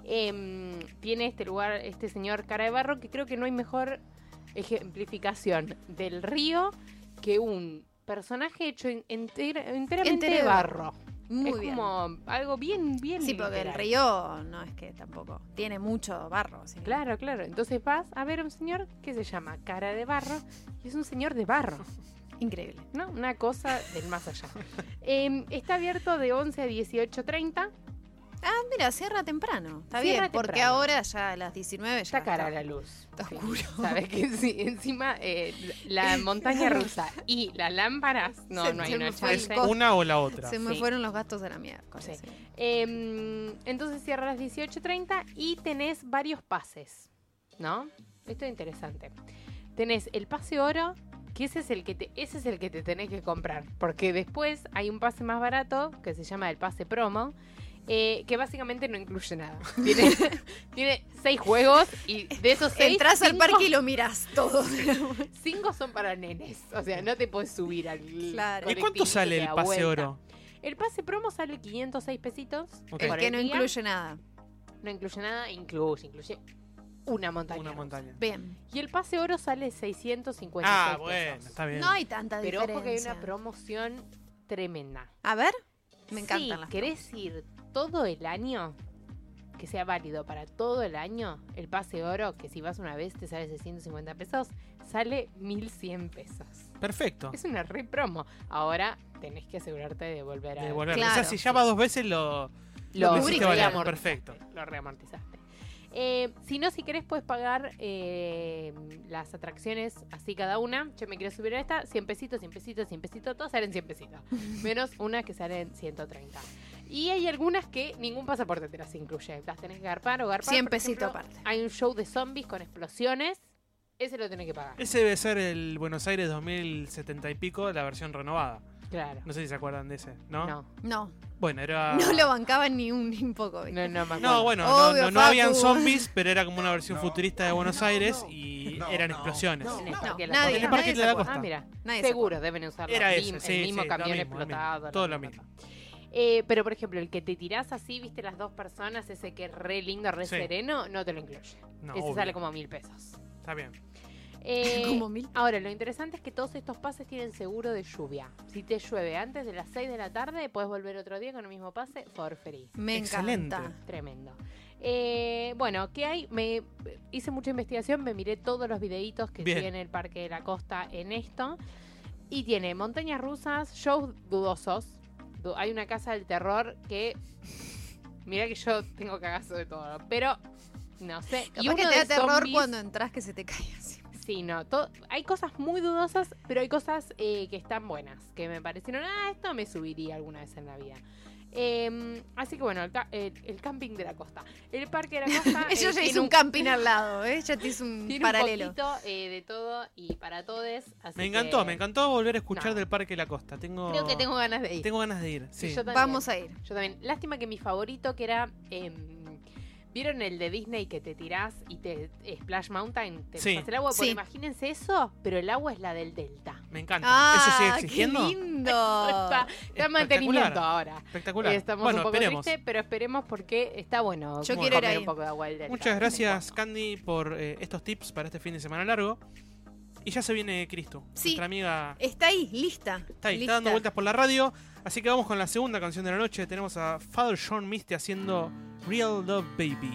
Tiene este lugar, este señor cara de barro, que creo que no hay mejor ejemplificación del río que un personaje hecho enteramente Entero de de barro. Muy es bien. como algo bien Sí, porque el literal. río no es que tampoco tiene mucho barro. ¿sí? Claro. Entonces vas a ver a un señor que se llama Cara de Barro y es un señor de barro, Increíble. ¿no? Una cosa del más allá. Está abierto de 11 a 18:30. Ah, mira, cierra temprano. Está Cierra bien, porque temprano. ahora ya a las 19 ya Está cara la luz. Está Sí. oscuro. Sabes que sí, encima la montaña rusa y las lámparas, no hay Se una me fue el chance. costo. Una o la otra. Se me Sí. fueron los gastos de la miércoles. Sí. sí. Entonces cierra a las 18:30 y tenés varios pases, ¿no? Esto es interesante. Tenés el pase oro, que ese es el que te tenés que comprar, porque después hay un pase más barato que se llama el pase promo, que básicamente no incluye nada. Tiene 6 juegos y de esos 6 Entrás al parque y lo miras todo. 5 son para nenes. O sea, no te puedes subir al Claro. ¿Y cuánto colectivito sale que el da pase vuelta. oro? El pase promo sale 506 pesitos. Ok. El por que no día. incluye nada. No incluye nada, incluye una montaña. Una rusa. montaña. Bien. Y el pase oro sale 656 Ah, pesos. bueno, está bien. No hay tanta Pero diferencia. ojo que hay una promoción tremenda. A ver, me encantan Si las querés ir todo el año, que sea válido para todo el año, el pase oro, que si vas una vez te sale 650 pesos, sale 1100 pesos. Perfecto. Es una re promo. Ahora tenés que asegurarte de volver a... Devolver. Claro. O sea, si ya va 2 veces lo Lo hiciste valer. Perfecto. Lo reamortizaste. Si no, si querés puedes pagar las atracciones así cada una. Yo me quiero subir a esta, 100 pesitos, 100 pesitos, 100 pesitos, todas salen 100 pesitos. Menos una que salen 130. Y hay algunas que ningún pasaporte te las incluye. Las tenés que garpar o garpar. 100 Por pesitos ejemplo, aparte. Hay un show de zombies con explosiones. Ese lo tenés que pagar. Ese debe ser el Buenos Aires 2070 y pico, la versión renovada. Claro. No sé si se acuerdan de ese, ¿no? No. No, Bueno, era... no lo bancaban ni un poco. ¿viste? No me acuerdo. No, bueno, Obvio, no habían Facu. zombies, pero era como una versión futurista de Buenos Aires y eran explosiones. En el No, Parque de la nadie- Costa. En el Parque nadie de se la acuerda. Costa. Ah, mira. Nadie se Seguro, deben usar Era el ese, mismo sí, sí, camión lo mismo, explotado. todo lo mismo. Pero, por ejemplo, el que te tirás así, viste, las dos personas, ese que es re lindo, re Sí. sereno, no te lo incluye. No, Ese obvio. sale como 1000 pesos. Está bien. Como 1000. Ahora, lo interesante es que todos estos pases tienen seguro de lluvia. Si te llueve antes de las 6 de la tarde, puedes volver otro día con el mismo pase for free. Me Excelente. encanta. Tremendo. Bueno, ¿qué hay? Me hice mucha investigación, me miré todos los videitos que Bien. tiene el Parque de la Costa en esto. Y tiene montañas rusas, shows dudosos. Hay una casa del terror que... Mira que yo tengo cagazo de todo, pero no sé. Capaz Y que uno te da de terror zombies- cuando entras que se te cae así. Sí, no. Hay cosas muy dudosas, pero hay cosas que están buenas. Que me parecieron, esto me subiría alguna vez en la vida. Así que bueno, el camping de la costa. El Parque de la Costa. Ella ya tiene hizo un camping al lado, ¿eh? Ya te hizo un tiene paralelo. un poquito de todo y para todos. Así Me que encantó volver a escuchar No. del Parque de la Costa. Creo que tengo ganas de ir. Tengo ganas de ir, sí. yo también. Vamos a ir. Yo también. Lástima que mi favorito, que era. ¿Vieron el de Disney que te tirás y te Splash Mountain? Te Sí. pasas el agua. Porque Sí. imagínense eso, pero el agua es la del Delta. Me encanta. Ah, ¿Eso sigue existiendo? ¡Qué lindo! Está en mantenimiento ahora. Espectacular. Estamos Bueno, un poco esperemos. tristes, pero esperemos porque está bueno. Yo como quiero ir comer ahí. un poco de agua del Delta. Muchas gracias, Candy, por estos tips para este fin de semana largo. Y ya se viene Cristo. Sí. Nuestra amiga Está ahí, lista. está ahí, lista. está dando vueltas por la radio. Así que vamos con la segunda canción de la noche. Tenemos a Father John Misty haciendo Real Love Baby.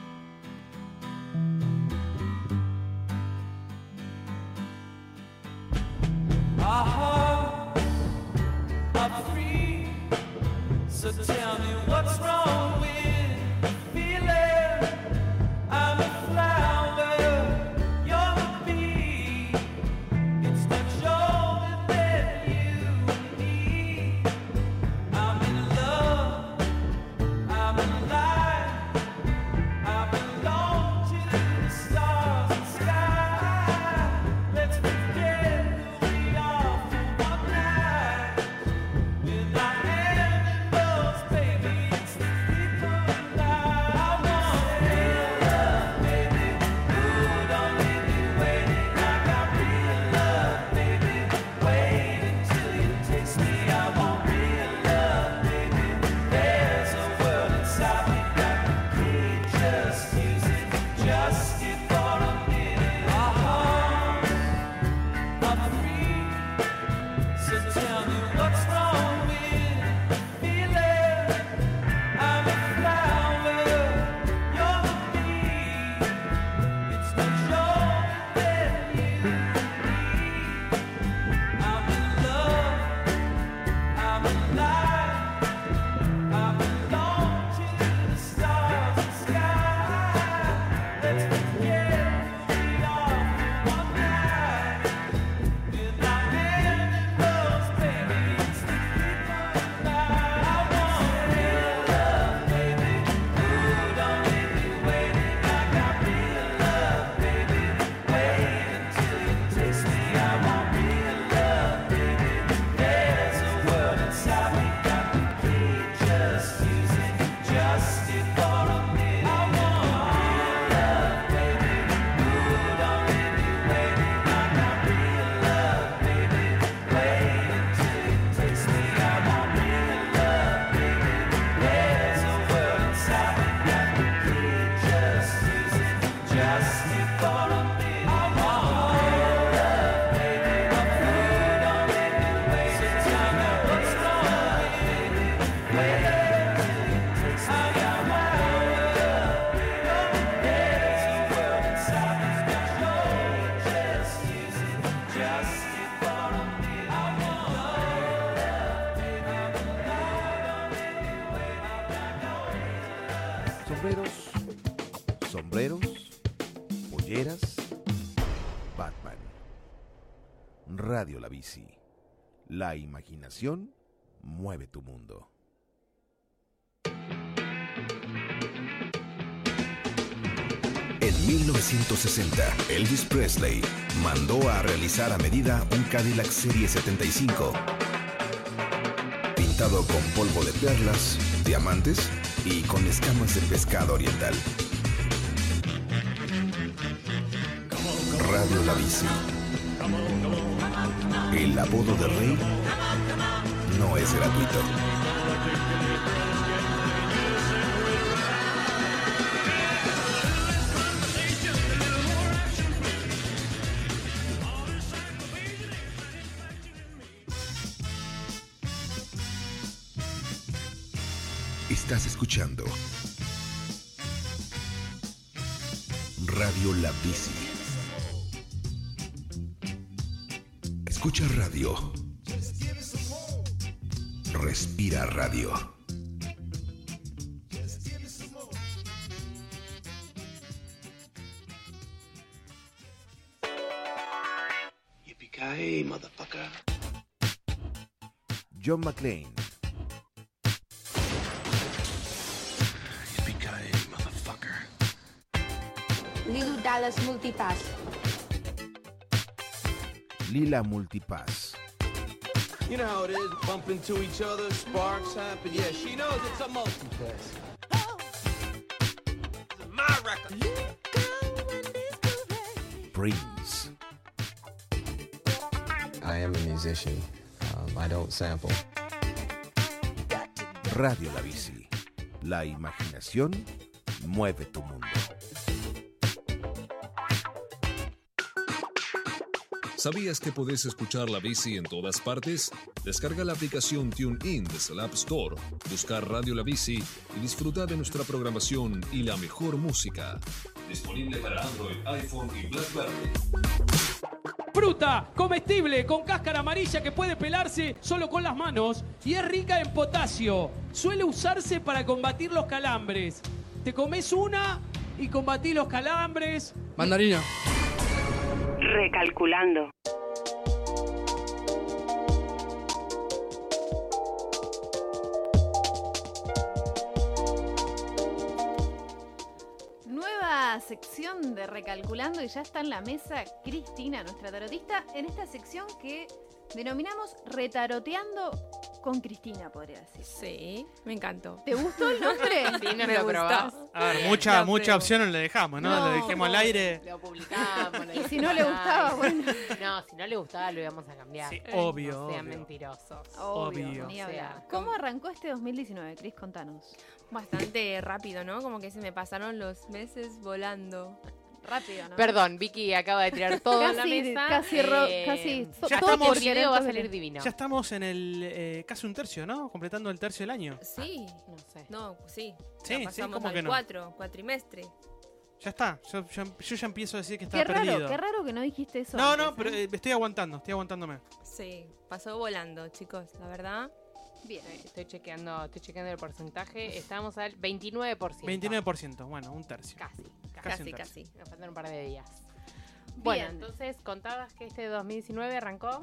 Our hearts are free. So tell me what's wrong with the feeling. I'm a flower, you're a bee. It's much older than you and me. I'm in love, I'm alive. I belong to the stars and sky. Let's forget who we are for one night. Sombreros, polleras, Batman. Radio La Bici. La imaginación mueve tu mundo. En 1960, Elvis Presley mandó a realizar a medida un Cadillac Serie 75, pintado con polvo de perlas, diamantes y con escamas de pescado oriental. Radio La Bici. El apodo de rey no es gratuito. Estás escuchando Radio La Bici. Escucha radio. Respira radio. Yippee-ki-yay, motherfucker. John McClane. Lilu Dallas Multipass. Lila Multipass. You know how it is, bump into each other, sparks happen. Yeah, she knows it's a multipass. This is my record. Prince. I am a musician. I don't sample. Radio La Bici. La imaginación mueve tu mundo. ¿Sabías que podés escuchar La Bici en todas partes? Descarga la aplicación TuneIn desde el App Store, busca Radio La Bici y disfruta de nuestra programación y la mejor música. Disponible para Android, iPhone y BlackBerry. Fruta comestible con cáscara amarilla que puede pelarse solo con las manos y es rica en potasio. Suele usarse para combatir los calambres. Te comes una y combatís los calambres. Mandarina. Recalculando. Nueva sección de Recalculando y ya está en la mesa Cristina, nuestra tarotista, en esta sección que denominamos Retaroteando con Cristina, podría decir. Sí, me encantó. ¿Te gustó el nombre? Sí, nos Me lo gustó. probás. A ver, mucha opción le dejamos, ¿no? No, Lo dejemos al aire. Lo publicamos. Y si no le gustaba, bueno. No, si no le gustaba lo íbamos a cambiar. Sí, obvio, No sean obvio. mentirosos. Obvio, ni O hablar. sea, ¿Cómo arrancó este 2019, Cris? Contanos. Bastante rápido, ¿no? Como que se me pasaron los meses volando. Rápido, ¿no? Perdón, Vicky acaba de tirar todo en la mesa. Casi Ya todo estamos- por El video querer va a todo salir divino. Ya estamos en el casi un tercio, ¿no? Completando el tercio del año. Sí. No sé. No, sí. Sí, Ya sí, pasamos ¿cómo al que no? cuatrimestre. Ya está. Yo ya empiezo a decir que está Qué perdido. raro que no dijiste eso. No, antes, no, pero estoy aguantándome. Sí, pasó volando, chicos, la verdad. Bien. Estoy chequeando el porcentaje. Estamos al 29%. 29%, bueno, un tercio. Casi. Casi un tercio. Nos faltan un par de días. Bueno, Bien. entonces contabas que este 2019 arrancó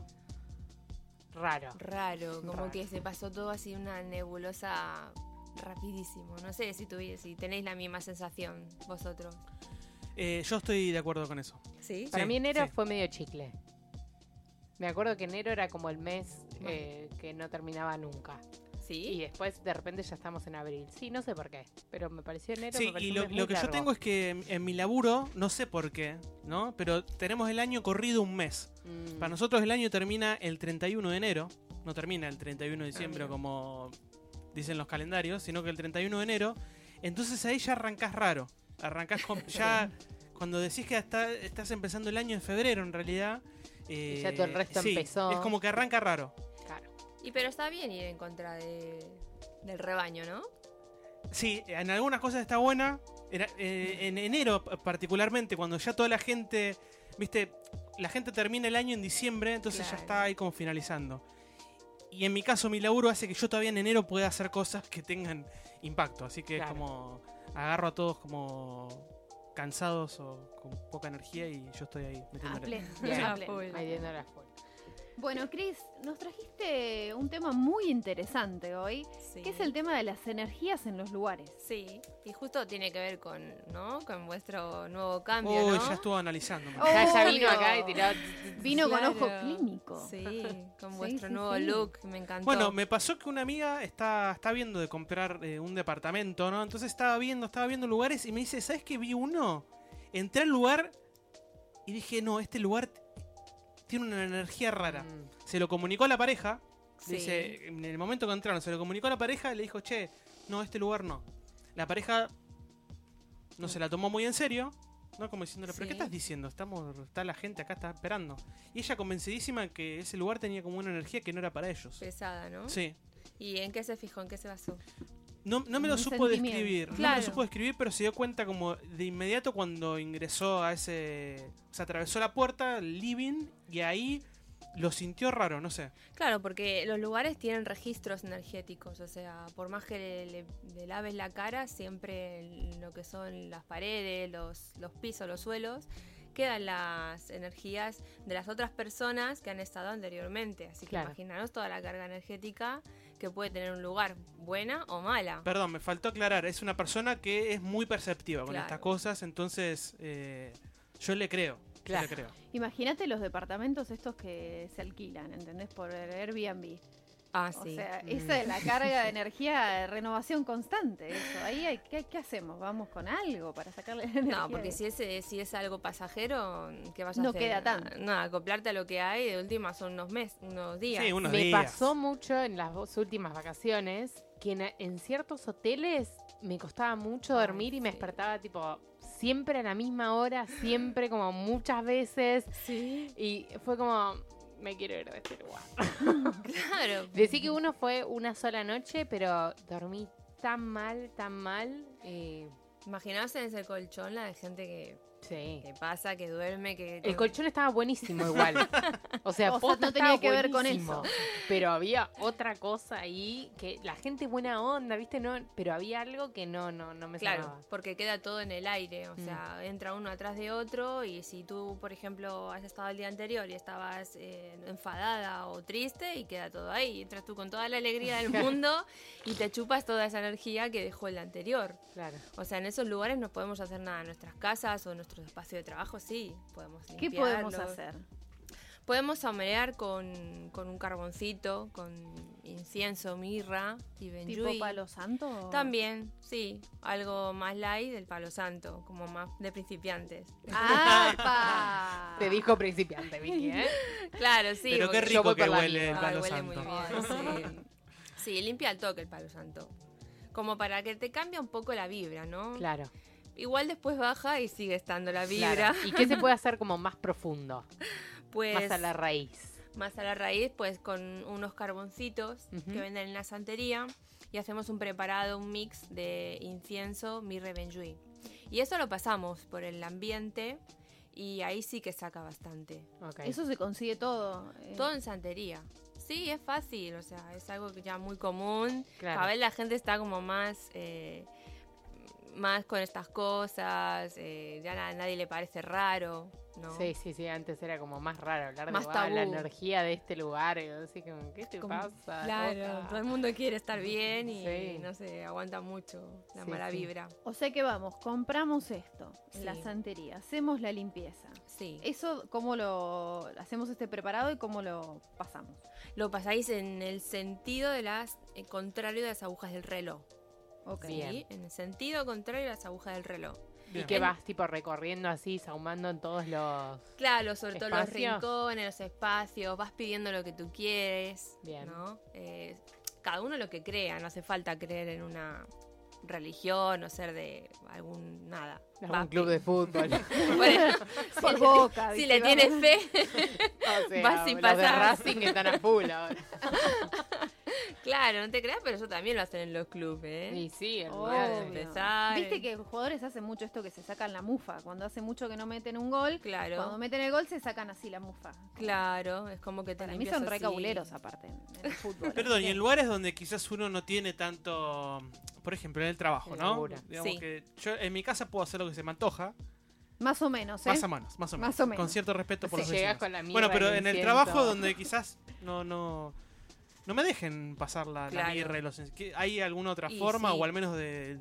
raro. Raro, como Raro. que se pasó todo así una nebulosa rapidísimo. No sé si tenéis la misma sensación vosotros. Yo estoy de acuerdo con eso. ¿Sí? Para mí enero sí. fue medio chicle. Me acuerdo que enero era como el mes que no terminaba nunca. ¿Sí? Y después de repente ya estamos en abril. Sí, no sé por qué, pero me pareció enero. Sí, me pareció y un lo mes que muy yo largo. tengo es que en mi laburo, no sé por qué, ¿no? Pero tenemos el año corrido un mes. Para nosotros el año termina el 31 de enero, no termina el 31 de diciembre bien. como dicen los calendarios, sino que el 31 de enero. Entonces ahí ya arrancás raro. Arrancás con, ya cuando decís que estás empezando el año en febrero en realidad. Y ya todo el resto sí, empezó. Es como que arranca raro. Claro. Pero está bien ir en contra del rebaño, ¿no? Sí, en algunas cosas está buena. En enero particularmente, cuando ya toda la gente, viste, la gente termina el año en diciembre, entonces Claro. ya está ahí como finalizando. Y en mi caso mi laburo hace que yo todavía en enero pueda hacer cosas que tengan impacto, así que Claro. es como agarro a todos como cansados o con poca energía y yo estoy ahí metiéndole. Metiéndole a full. Bueno, Cris, nos trajiste un tema muy interesante hoy, que es el tema de las energías en los lugares. Sí, y justo tiene que ver con, ¿no? Con vuestro nuevo cambio, Uy, ¿no? ya estuvo analizando. Ya vino acá y tiró. Vino Claro. con ojo clínico. Sí, con Sí, vuestro sí, nuevo sí. look, me encantó. Bueno, me pasó que una amiga está viendo de comprar un departamento, ¿no? Entonces estaba viendo lugares y me dice, ¿sabes qué vi uno? Entré al lugar y dije, no, este lugar tiene una energía rara. Se lo comunicó a la pareja. Sí. Dice, en el momento que entraron, se lo comunicó a la pareja y le dijo, che, no, este lugar no. La pareja no se la tomó muy en serio, ¿no? Como diciéndole, ¿pero Sí. qué estás diciendo? Está la gente acá, está esperando. Y ella convencidísima que ese lugar tenía como una energía que no era para ellos. Pesada, ¿no? Sí. ¿Y en qué se fijó? ¿En qué se basó? No me lo Un supo sentimiento. describir. No me Claro. lo supo describir, pero se dio cuenta como de inmediato cuando ingresó a ese... O sea, atravesó la puerta, el living, y ahí lo sintió raro, no sé. Claro, porque los lugares tienen registros energéticos, o sea, por más que le laves la cara, siempre en lo que son las paredes, los pisos, los suelos, quedan las energías de las otras personas que han estado anteriormente. Así que Claro. imaginaros toda la carga energética que puede tener un lugar, buena o mala. Perdón, me faltó aclarar. Es una persona que es muy perceptiva con Claro. estas cosas, entonces yo le creo. Claro. Yo le creo. Imagínate los departamentos estos que se alquilan, ¿entendés? Por Airbnb. Ah, O sí. sea, esa es la carga de energía, de renovación constante, eso. Ahí ¿qué hacemos? ¿Vamos con algo para sacarle la energía? No, porque si es algo pasajero, ¿qué vas a No hacer? queda tanto. No, acoplarte a lo que hay, de última son unos días. Sí, unos Me días. pasó mucho en las últimas vacaciones que en ciertos hoteles me costaba mucho dormir y me despertaba tipo siempre a la misma hora, siempre como muchas veces. Sí. Y fue como, me quiero ir de este lugar. Claro. Decí que uno fue una sola noche, pero dormí tan mal, tan mal. Imaginaos en ese colchón la de gente Sí. que pasa, que duerme, que... El colchón estaba buenísimo igual. O sea, posta no tenía estaba que ver con buenísimo. eso. Pero había otra cosa ahí que la gente buena onda, ¿viste? No, pero había algo que no me Claro, sonaba. porque queda todo en el aire, o sea, entra uno atrás de otro y si tú, por ejemplo, has estado el día anterior y estabas enfadada o triste y queda todo ahí, entras tú con toda la alegría del mundo y te chupas toda esa energía que dejó el anterior. Claro. O sea, en esos lugares no podemos hacer nada, en nuestras casas o en nuestro espacio de trabajo sí, podemos ¿Qué podemos limpiarlos. hacer? Podemos saumear con un carboncito, con incienso, mirra y benjuí. ¿Tipo palo santo? También, sí, algo más light del palo santo, como más de principiantes. ¡Apa! Te dijo principiante, Vicky, ¿eh? Claro, sí. Pero qué porque- yo voy rico que por la huele el misma. palo huele santo. muy bien, sí. Sí, limpia al toque el palo santo. Como para que te cambie un poco la vibra, ¿no? Claro. Igual después baja y sigue estando la vibra. Claro. ¿Y qué se puede hacer como más profundo? Pues, Más a la raíz. más a la raíz, pues con unos carboncitos Ujú. que venden en la santería y hacemos un preparado, un mix de incienso, mirra y benjuí. Y eso lo pasamos por el ambiente y ahí sí que saca bastante. Okay. Eso se consigue todo. Todo en santería. Sí, es fácil, o sea, es algo que ya muy común. Claro. Cada vez la gente está como más con estas cosas, ya a nadie le parece raro, ¿no? Sí, antes era como más raro hablar Más de tabú. la energía de este lugar. Y así como, ¿qué te pasa? Claro, loca? todo el mundo quiere estar bien y Sí. no sé, aguanta mucho la Sí, mala sí. vibra. O sea que vamos, compramos esto en la Sí. santería, hacemos la limpieza. Sí. Eso, ¿cómo lo hacemos este preparado y cómo lo pasamos? Lo pasáis en el sentido de contrario de las agujas del reloj. Ok. ¿Sí? Bien. En el sentido contrario de las agujas del reloj. Y que vas tipo recorriendo así, sahumando en todos los... Claro, sobre todo los ¿Espacios? rincones, los espacios, vas pidiendo lo que tú quieres, Bien. ¿no? Cada uno lo que crea, no hace falta creer en una religión o ser de algún nada. Algún club de fútbol. Bueno, Por Boca, si ¿viste? le tienes fe, O sea, vas sin los de pasar. Racing están a full ahora. Claro, no te creas, pero eso también lo hacen en los clubes, ¿eh? Y sí, Olvídate de Obvio. empezar. Viste que los jugadores hacen mucho esto que se sacan la mufa. Cuando hace mucho que no meten un gol, Claro. cuando meten el gol se sacan así la mufa. Claro, es como que te Para mí limpias son así. recabuleros aparte en el fútbol. Perdón, y en lugares donde quizás uno no tiene tanto... por ejemplo, en el trabajo, Sí, ¿no? seguro. Digamos Sí. que yo en mi casa puedo hacer lo que se me antoja, Más o menos, ¿eh? más o menos. Más o menos. Con cierto respeto por Si los llegás vecinos. con la mirra Bueno, pero y el en el incienso. trabajo donde quizás no me dejen pasar la Claro. mirra y los... ¿Hay alguna otra Y forma, sí. o al menos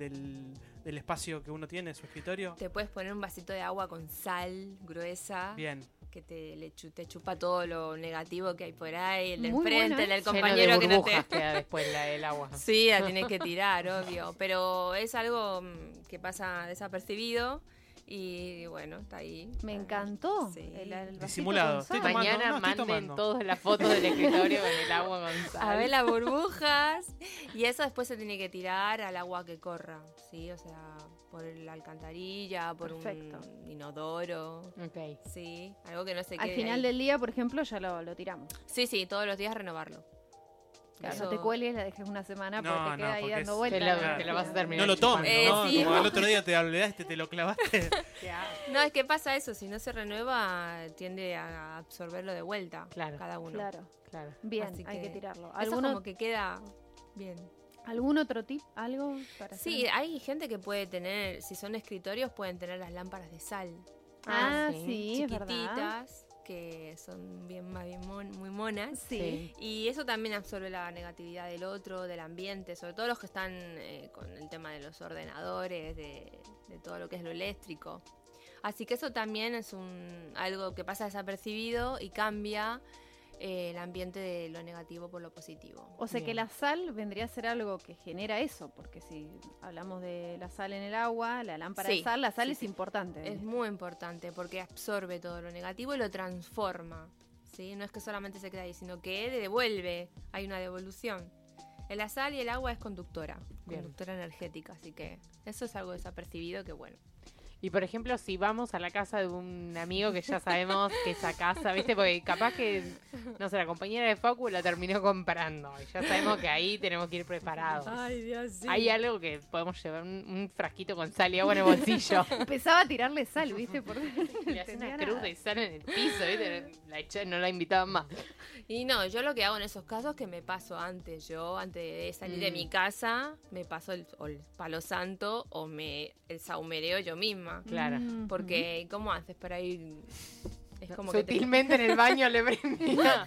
del espacio que uno tiene, su escritorio? Te puedes poner un vasito de agua con sal gruesa. Bien. Que te chupa todo lo negativo que hay por ahí, el del Muy enfrente, bueno, el del Lleno de compañero que no te... burbujas queda después el agua. Sí, la tienes que tirar, obvio. Pero es algo que pasa desapercibido y bueno, está ahí. Me encantó. Sí. El vasito Disimulado. con sal. Estoy tomando, Mañana no, estoy manden tomando. todas las fotos del escritorio con el agua con sal. A ver las burbujas. Y eso después se tiene que tirar al agua que corra, ¿sí? O sea, por la alcantarilla, por Perfecto. un inodoro. Ok. Sí, algo que no se Al quede final ahí. del día, por ejemplo, ya lo tiramos. Sí, todos los días renovarlo. Claro, Eso- no te cuelgues, la dejes una semana No, porque te queda no, ahí porque dando es- vueltas. te lo vas a terminar. No lo tomes, ¿no? sí. Como al otro día te olvidaste, te lo clavaste. No, es que pasa eso, si no se renueva, tiende a absorberlo de vuelta. Claro. Cada uno. Claro. Claro. Bien, Así hay que tirarlo. Eso como que queda bien. ¿Algún otro tip? ¿Algo para Sí, hacer? hay gente que puede tener, si son escritorios, pueden tener las lámparas de sal. Ah, sí, es verdad. Chiquititas, que son muy monas. Sí. Y eso también absorbe la negatividad del otro, del ambiente, sobre todo los que están con el tema de los ordenadores, de todo lo que es lo eléctrico. Así que eso también es algo que pasa desapercibido y cambia el ambiente de lo negativo por lo positivo. O sea que Bien. la sal vendría a ser algo que genera eso, porque si hablamos de la sal en el agua, la lámpara de Sí, sal, la sal sí, es sí. importante. Es muy importante porque absorbe todo lo negativo y lo transforma. ¿Sí? No es que solamente se queda ahí, sino que le devuelve. Hay una devolución. La sal y el agua es conductora energética, así que eso es algo desapercibido que bueno. Y por ejemplo, si vamos a la casa de un amigo que ya sabemos que esa casa, ¿viste? Porque capaz que, no sé, la compañera de Facu la terminó comprando. Y ya sabemos que ahí tenemos que ir preparados. Ay, Dios, sí. Hay algo que podemos llevar, un frasquito con sal y agua en el bolsillo. Empezaba a tirarle sal, ¿viste? Porque Le hace tenía una nada. cruz de sal en el piso, ¿viste? La eché, no la invitaban más. Y no, yo lo que hago en esos casos es que me paso antes. Yo, antes de salir de mi casa, me paso el palo santo o el saumereo yo misma. Claro. Porque, ¿cómo haces para ir? Es como que Sutilmente en el baño le prendía.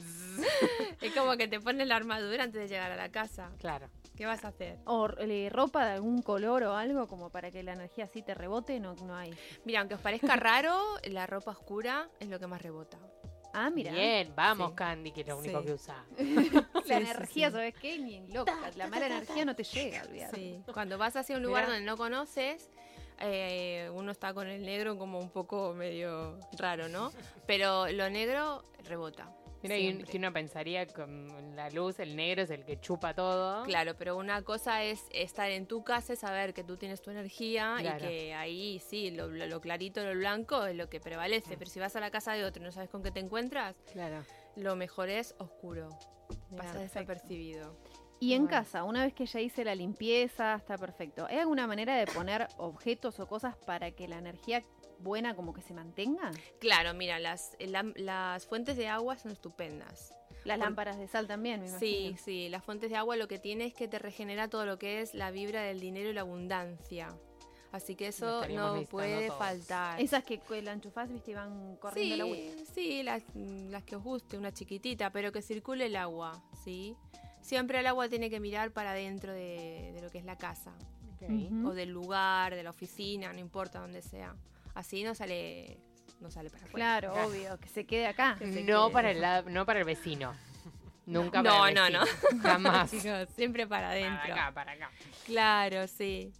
es como que te pones la armadura antes de llegar a la casa. Claro. ¿Qué vas a hacer? O ropa de algún color o algo como para que la energía así te rebote, no hay. Mira, aunque os parezca raro, la ropa oscura es lo que más rebota. Ah, mira. Bien, vamos, Sí. Candy, que es lo único Sí. que usa. La energía, ¿sabes qué? Ni loca. La mala energía no te llega, olvidate. Sí. Cuando vas hacia un lugar Mirá. donde no conoces, uno está con el negro como un poco medio raro, ¿no? Pero lo negro rebota. Mira, siempre. que uno pensaría con la luz, el negro es el que chupa todo. Claro, pero una cosa es estar en tu casa y saber que tú tienes tu energía Claro. y que ahí sí, lo clarito, lo blanco es lo que prevalece. Pero si vas a la casa de otro y no sabes con qué te encuentras, Claro. lo mejor es oscuro. Pasa Perfecto. desapercibido. Y en Bueno. casa, una vez que ya hice la limpieza, está perfecto. ¿Hay alguna manera de poner objetos o cosas para que la energía buena como que se mantenga? Claro, mira, las fuentes de agua son estupendas. Las lámparas de sal también, me Sí, imagino. sí, las fuentes de agua lo que tiene es que te regenera todo lo que es la vibra del dinero y la abundancia. Así que Lo eso estaríamos no listando puede todos. faltar. Esas que la enchufás, viste, y van corriendo el agüita. Sí, las que os guste, una chiquitita, pero que circule el agua, ¿sí? Siempre el agua tiene que mirar para dentro de lo que es la casa. Ok. Ujú. O del lugar, de la oficina, no importa dónde sea. Así no sale para afuera. Claro, obvio, que se quede acá. No para el vecino. Nunca No, para el no, vecino. no. Jamás. Chicos, siempre para adentro. Para acá. Claro, sí.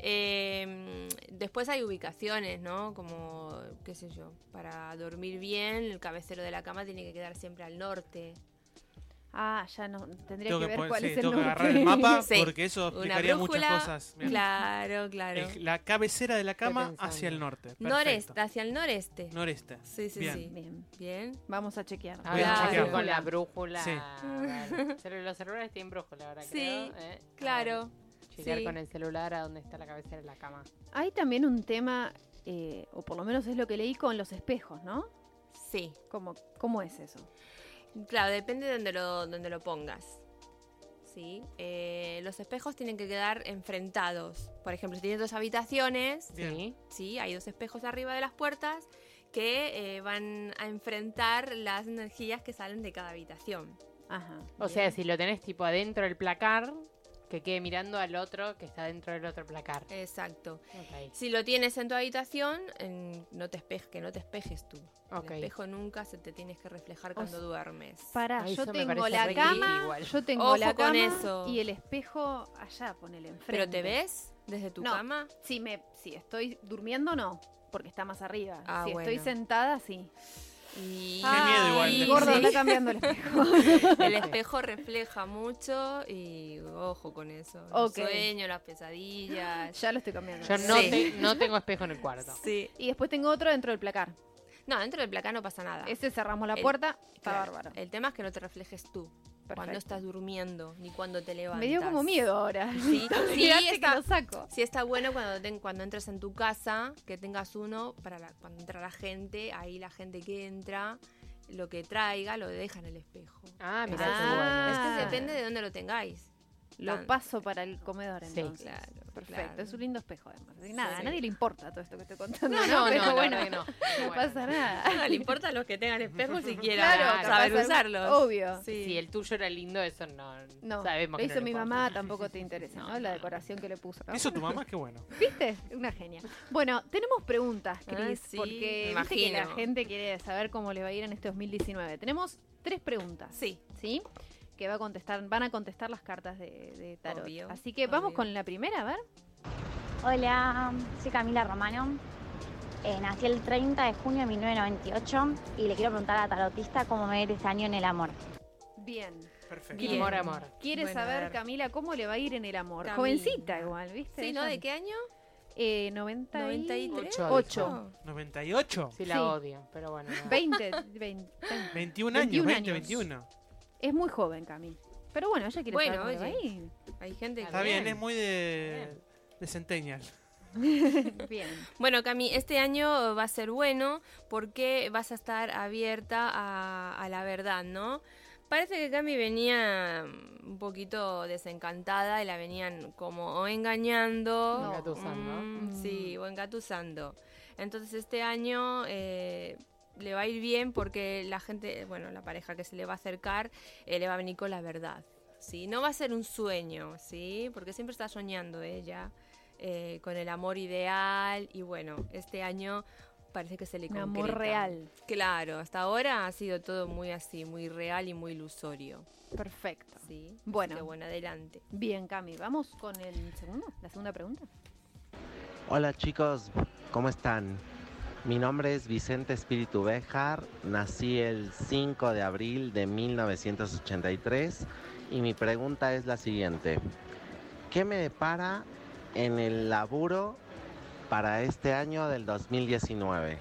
Después hay ubicaciones, ¿no? Como, qué sé yo, para dormir bien, el cabecero de la cama tiene que quedar siempre al norte. Ah, ya no, tendría Tengo que que ver poner- cuál sí, es el tengo que norte. agarrar el mapa Sí. porque eso Una explicaría brújula, muchas cosas. Bien. Claro. La cabecera de la cama pensando. hacia el norte. Perfecto. Noreste, hacia el noreste. Noreste. Sí, sí, Bien. sí. Bien, Bien. vamos a chequear. Voy a Ahora chequear. con la brújula. Sí. Bueno, los celulares tienen brújula ahora, Sí, creo. claro. Chequear Sí. con el celular a dónde está la cabecera de la cama. Hay también un tema, o por lo menos es lo que leí con los espejos, ¿no? Sí. ¿Cómo es eso? Claro, depende de donde lo pongas. ¿sí? Los espejos tienen que quedar enfrentados. Por ejemplo, si tienes 2 habitaciones, ¿sí? Hay 2 espejos arriba de las puertas que van a enfrentar las energías que salen de cada habitación. Ajá. O sea, si lo tenés tipo adentro del placar, que quede mirando al otro que está dentro del otro placar. Exacto. Okay. Si lo tienes en tu habitación, que no te espejes tú. Okay. El espejo nunca se te tienes que reflejar cuando duermes. Pará, Eso yo me tengo parece la re cama, igual. yo tengo Ojo la con cama eso. y el espejo allá, ponele enfrente. ¿Pero te ves desde tu No, cama? Si estoy durmiendo, no, porque está más arriba. Ah, si bueno. estoy sentada, sí. Y... Qué miedo igual. Ay, gordo, anda cambiando el espejo. El espejo refleja mucho y ojo con eso. Ok. El sueño, las pesadillas. Ya lo estoy cambiando. Yo no tengo espejo en el cuarto. Sí. Y después tengo otro dentro del placar. No, dentro del placar no pasa nada. Ese cerramos la puerta, está Claro, bárbaro. El tema es que no te reflejes tú. Cuando estás durmiendo, ni cuando te levantas. Me dio como miedo ahora. Sí, Fíjate está, que lo saco. sí está bueno cuando entres en tu casa, que tengas uno para cuando entra la gente, ahí la gente que entra, lo que traiga, lo deja en el espejo. Ah, mira, Ah. qué bueno. Es que depende de dónde lo tengáis. Lo paso para el comedor, Sí. entonces. Claro, Perfecto, claro. es un lindo espejo, además. Así que nada, Sí. a nadie le importa todo esto que estoy contando. No, Pero la bueno, verdad que no. no Bueno. pasa nada. No, le importa a los que tengan espejos si quieran Claro, saber capaz usarlos. Obvio. Sí. Si el tuyo era lindo, eso No, sabemos lo que hizo no le mi importa. mamá, tampoco te interesa, ¿no? La decoración que le puso. ¿no? ¿Hizo tu mamá? Qué bueno. ¿Viste? Una genia. Bueno, tenemos preguntas, Cris, sí, porque me viste que la imagino. gente quiere saber cómo le va a ir en este 2019. Tenemos 3 preguntas. Sí. ¿Sí? Que van a contestar las cartas de tarot. Obvio, Así que vamos obvio. con la primera, a ver. Hola, soy Camila Romano. Nací el 30 de junio de 1998 y le quiero preguntar a la tarotista cómo me va a ir este año en el amor. Bien. Perfecto. Bien. Amor. Quiere Bueno, a saber, ver. Camila, cómo le va a ir en el amor. Camila. Jovencita igual, ¿viste? Sí, ¿no? Ella- ¿De qué año? 93. 8. 98. Sí, la Sí. odio, pero bueno. no. 20. 21 años. 21 20, años. 21. Es muy joven, Cami. Pero bueno, ella quiere Bueno, saber cómo le va a oye. ir. Hay gente que... Está bien, es muy de centennial. Bien. Bueno, Cami, este año va a ser bueno porque vas a estar abierta a la verdad, ¿no? Parece que Cami venía un poquito desencantada y la venían como o engañando. Engatusando. Sí, o engatusando. Entonces este año le va a ir bien porque la gente, bueno, la pareja que se le va a acercar le va a venir con la verdad, ¿sí? No va a ser un sueño, ¿sí? Porque siempre está soñando ella con el amor ideal y bueno, este año parece que se le Un concreta. amor real. Claro, hasta ahora ha sido todo muy así, muy real y muy ilusorio. Perfecto. Sí. Bueno. Así que bueno, adelante. Bien, Cami. Vamos con la segunda pregunta. Hola chicos, ¿cómo están? Mi nombre es Vicente Espíritu Béjar, nací el 5 de abril de 1983 y mi pregunta es la siguiente. ¿Qué me depara en el laburo para este año del 2019?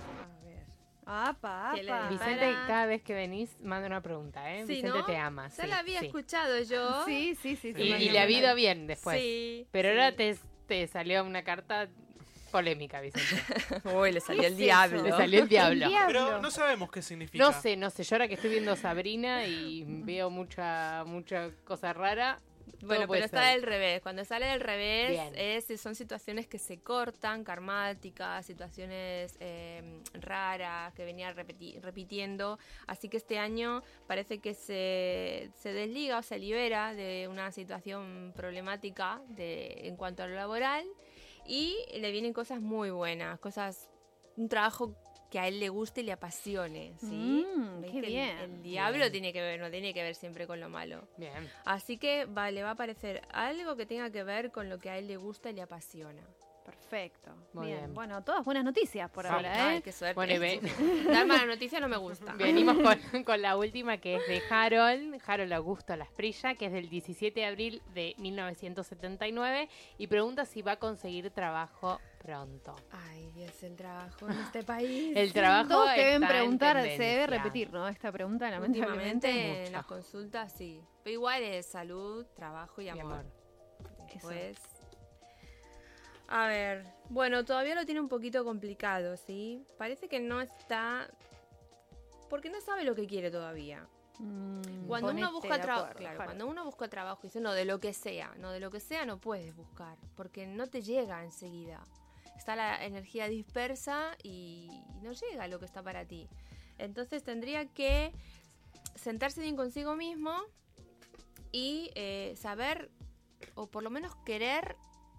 Apa, ¿Qué le apa. Vicente, cada vez que venís, manda una pregunta, ¿eh? Sí, Vicente ¿no? te ama. Ya sí, la había sí. escuchado yo. Sí, sí, sí. sí, Y le ha ido bien después. Sí. Pero sí. ahora te salió una carta polémica, Vicente. Uy, le salió ¿Qué el es diablo. eso? Le salió el diablo. Pero no sabemos qué significa. No sé. Yo ahora que estoy viendo Sabrina y veo mucha cosa rara. Bueno, todo puede pero está ser. del revés. Cuando sale del revés Bien. son situaciones que se cortan, karmáticas, situaciones raras que venía repitiendo. Así que este año parece que se desliga o se libera de una situación problemática en cuanto a lo laboral y le vienen cosas muy buenas, un trabajo que a él le guste y le apasione, ¿sí? ¿Veis qué que bien. El diablo no tiene que ver siempre con lo malo. Bien. Así que le va a aparecer algo que tenga que ver con lo que a él le gusta y le apasiona. Perfecto. Muy bien. Bueno, todas buenas noticias por ahora, ¿eh? Ay, qué suerte. Bueno, Dar mala noticia no me gusta. Venimos con la última, que es de Harold Augusto Lasprilla, que es del 17 de abril de 1979, y pregunta si va a conseguir trabajo pronto. Ay, Dios, el trabajo en este país. El trabajo Todos que deben está en preguntar, se tendencia. debe repetir, ¿no? Esta pregunta, lamentablemente. Últimamente en mucho. las consultas sí. Pero igual es salud, trabajo y amor. Después... A ver, bueno, todavía lo tiene un poquito complicado, ¿sí? Parece que no está... Porque no sabe lo que quiere todavía. Cuando uno busca trabajo, claro, cuando uno busca trabajo y dice no, de lo que sea no puedes buscar, porque no te llega enseguida. Está la energía dispersa y no llega lo que está para ti. Entonces tendría que sentarse bien consigo mismo y saber, o por lo menos querer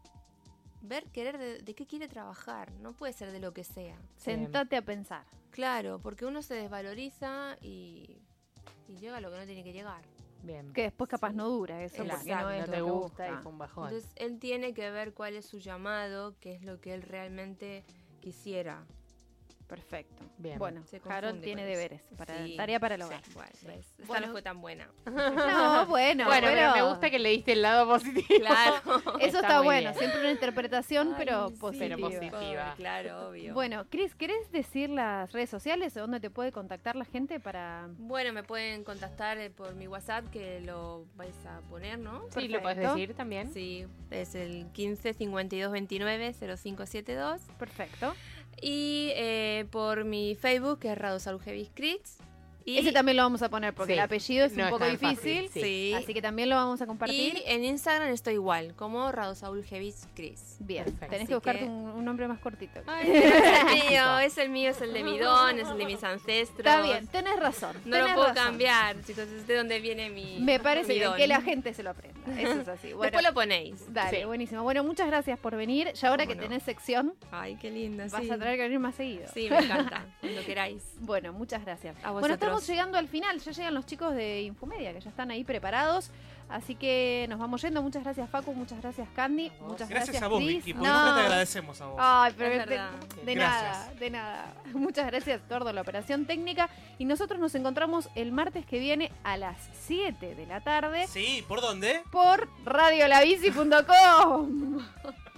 de qué quiere trabajar. No puede ser de lo que sea. Sentate a pensar. Claro, porque uno se desvaloriza y llega a lo que no tiene que llegar. Bien. Que después capaz no dura eso, Exacto, porque no es no lo te que gusta busca. y fue un bajón. Entonces él tiene que ver cuál es su llamado, qué es lo que él realmente quisiera. Perfecto. Bien. Bueno, Se Harold confunde tiene con eso. deberes, Sí. tarea para el hogar. Sí, bueno, ves, esta Bueno. no fue tan buena. No, bueno, pero me gusta que le diste el lado positivo. Claro. Eso está muy bueno, bien. siempre una interpretación, pero Sí, positiva. Pero positiva. Claro, obvio. Bueno, Cris, ¿querés decir las redes sociales o dónde te puede contactar la gente para...? Bueno, me pueden contactar por mi WhatsApp, que lo vais a poner, ¿no? Sí, lo puedes Perfecto. decir también. Sí, es el 15 52 29 0572. Perfecto. Y por mi Facebook, que es Rado Sauljevic Crits. Y Ese también lo vamos a poner porque Sí, el apellido es no un es poco tan fácil, difícil. sí. Así que también lo vamos a compartir. Y en Instagram estoy igual, como Rado Sauljevic Cris. Bien, Perfecto. tenés Así que buscarte que- un nombre más cortito. Ay, pero es el mío, es el de mi don, es el de mis ancestros. Está bien, tenés razón. No tenés lo puedo razón. cambiar, chicos, es de donde viene mi Me parece mi bien don. que la gente se lo aprenda. Eso es así. Bueno, Después lo ponéis. dale, Sí. buenísimo. Bueno, muchas gracias por venir. Y ahora que ¿Cómo no? tenés sección, Ay, qué linda, vas sí. a tener que venir más seguido. Sí, me encanta, cuando queráis. Bueno, muchas gracias. A Bueno, vosotros. estamos llegando al final. Ya llegan los chicos de Infomedia, que ya están ahí preparados. Así que nos vamos yendo. Muchas gracias, Facu. Muchas gracias, Candy. Muchas gracias, Gracias a vos, Cris. Vicky, porque no te agradecemos a vos. Ay, pero Es verdad. de Gracias. nada, de nada. Muchas gracias, Tordo, la operación técnica. Y nosotros nos encontramos el martes que viene a las 7 de la tarde Sí, ¿por dónde? por radiolabici.com.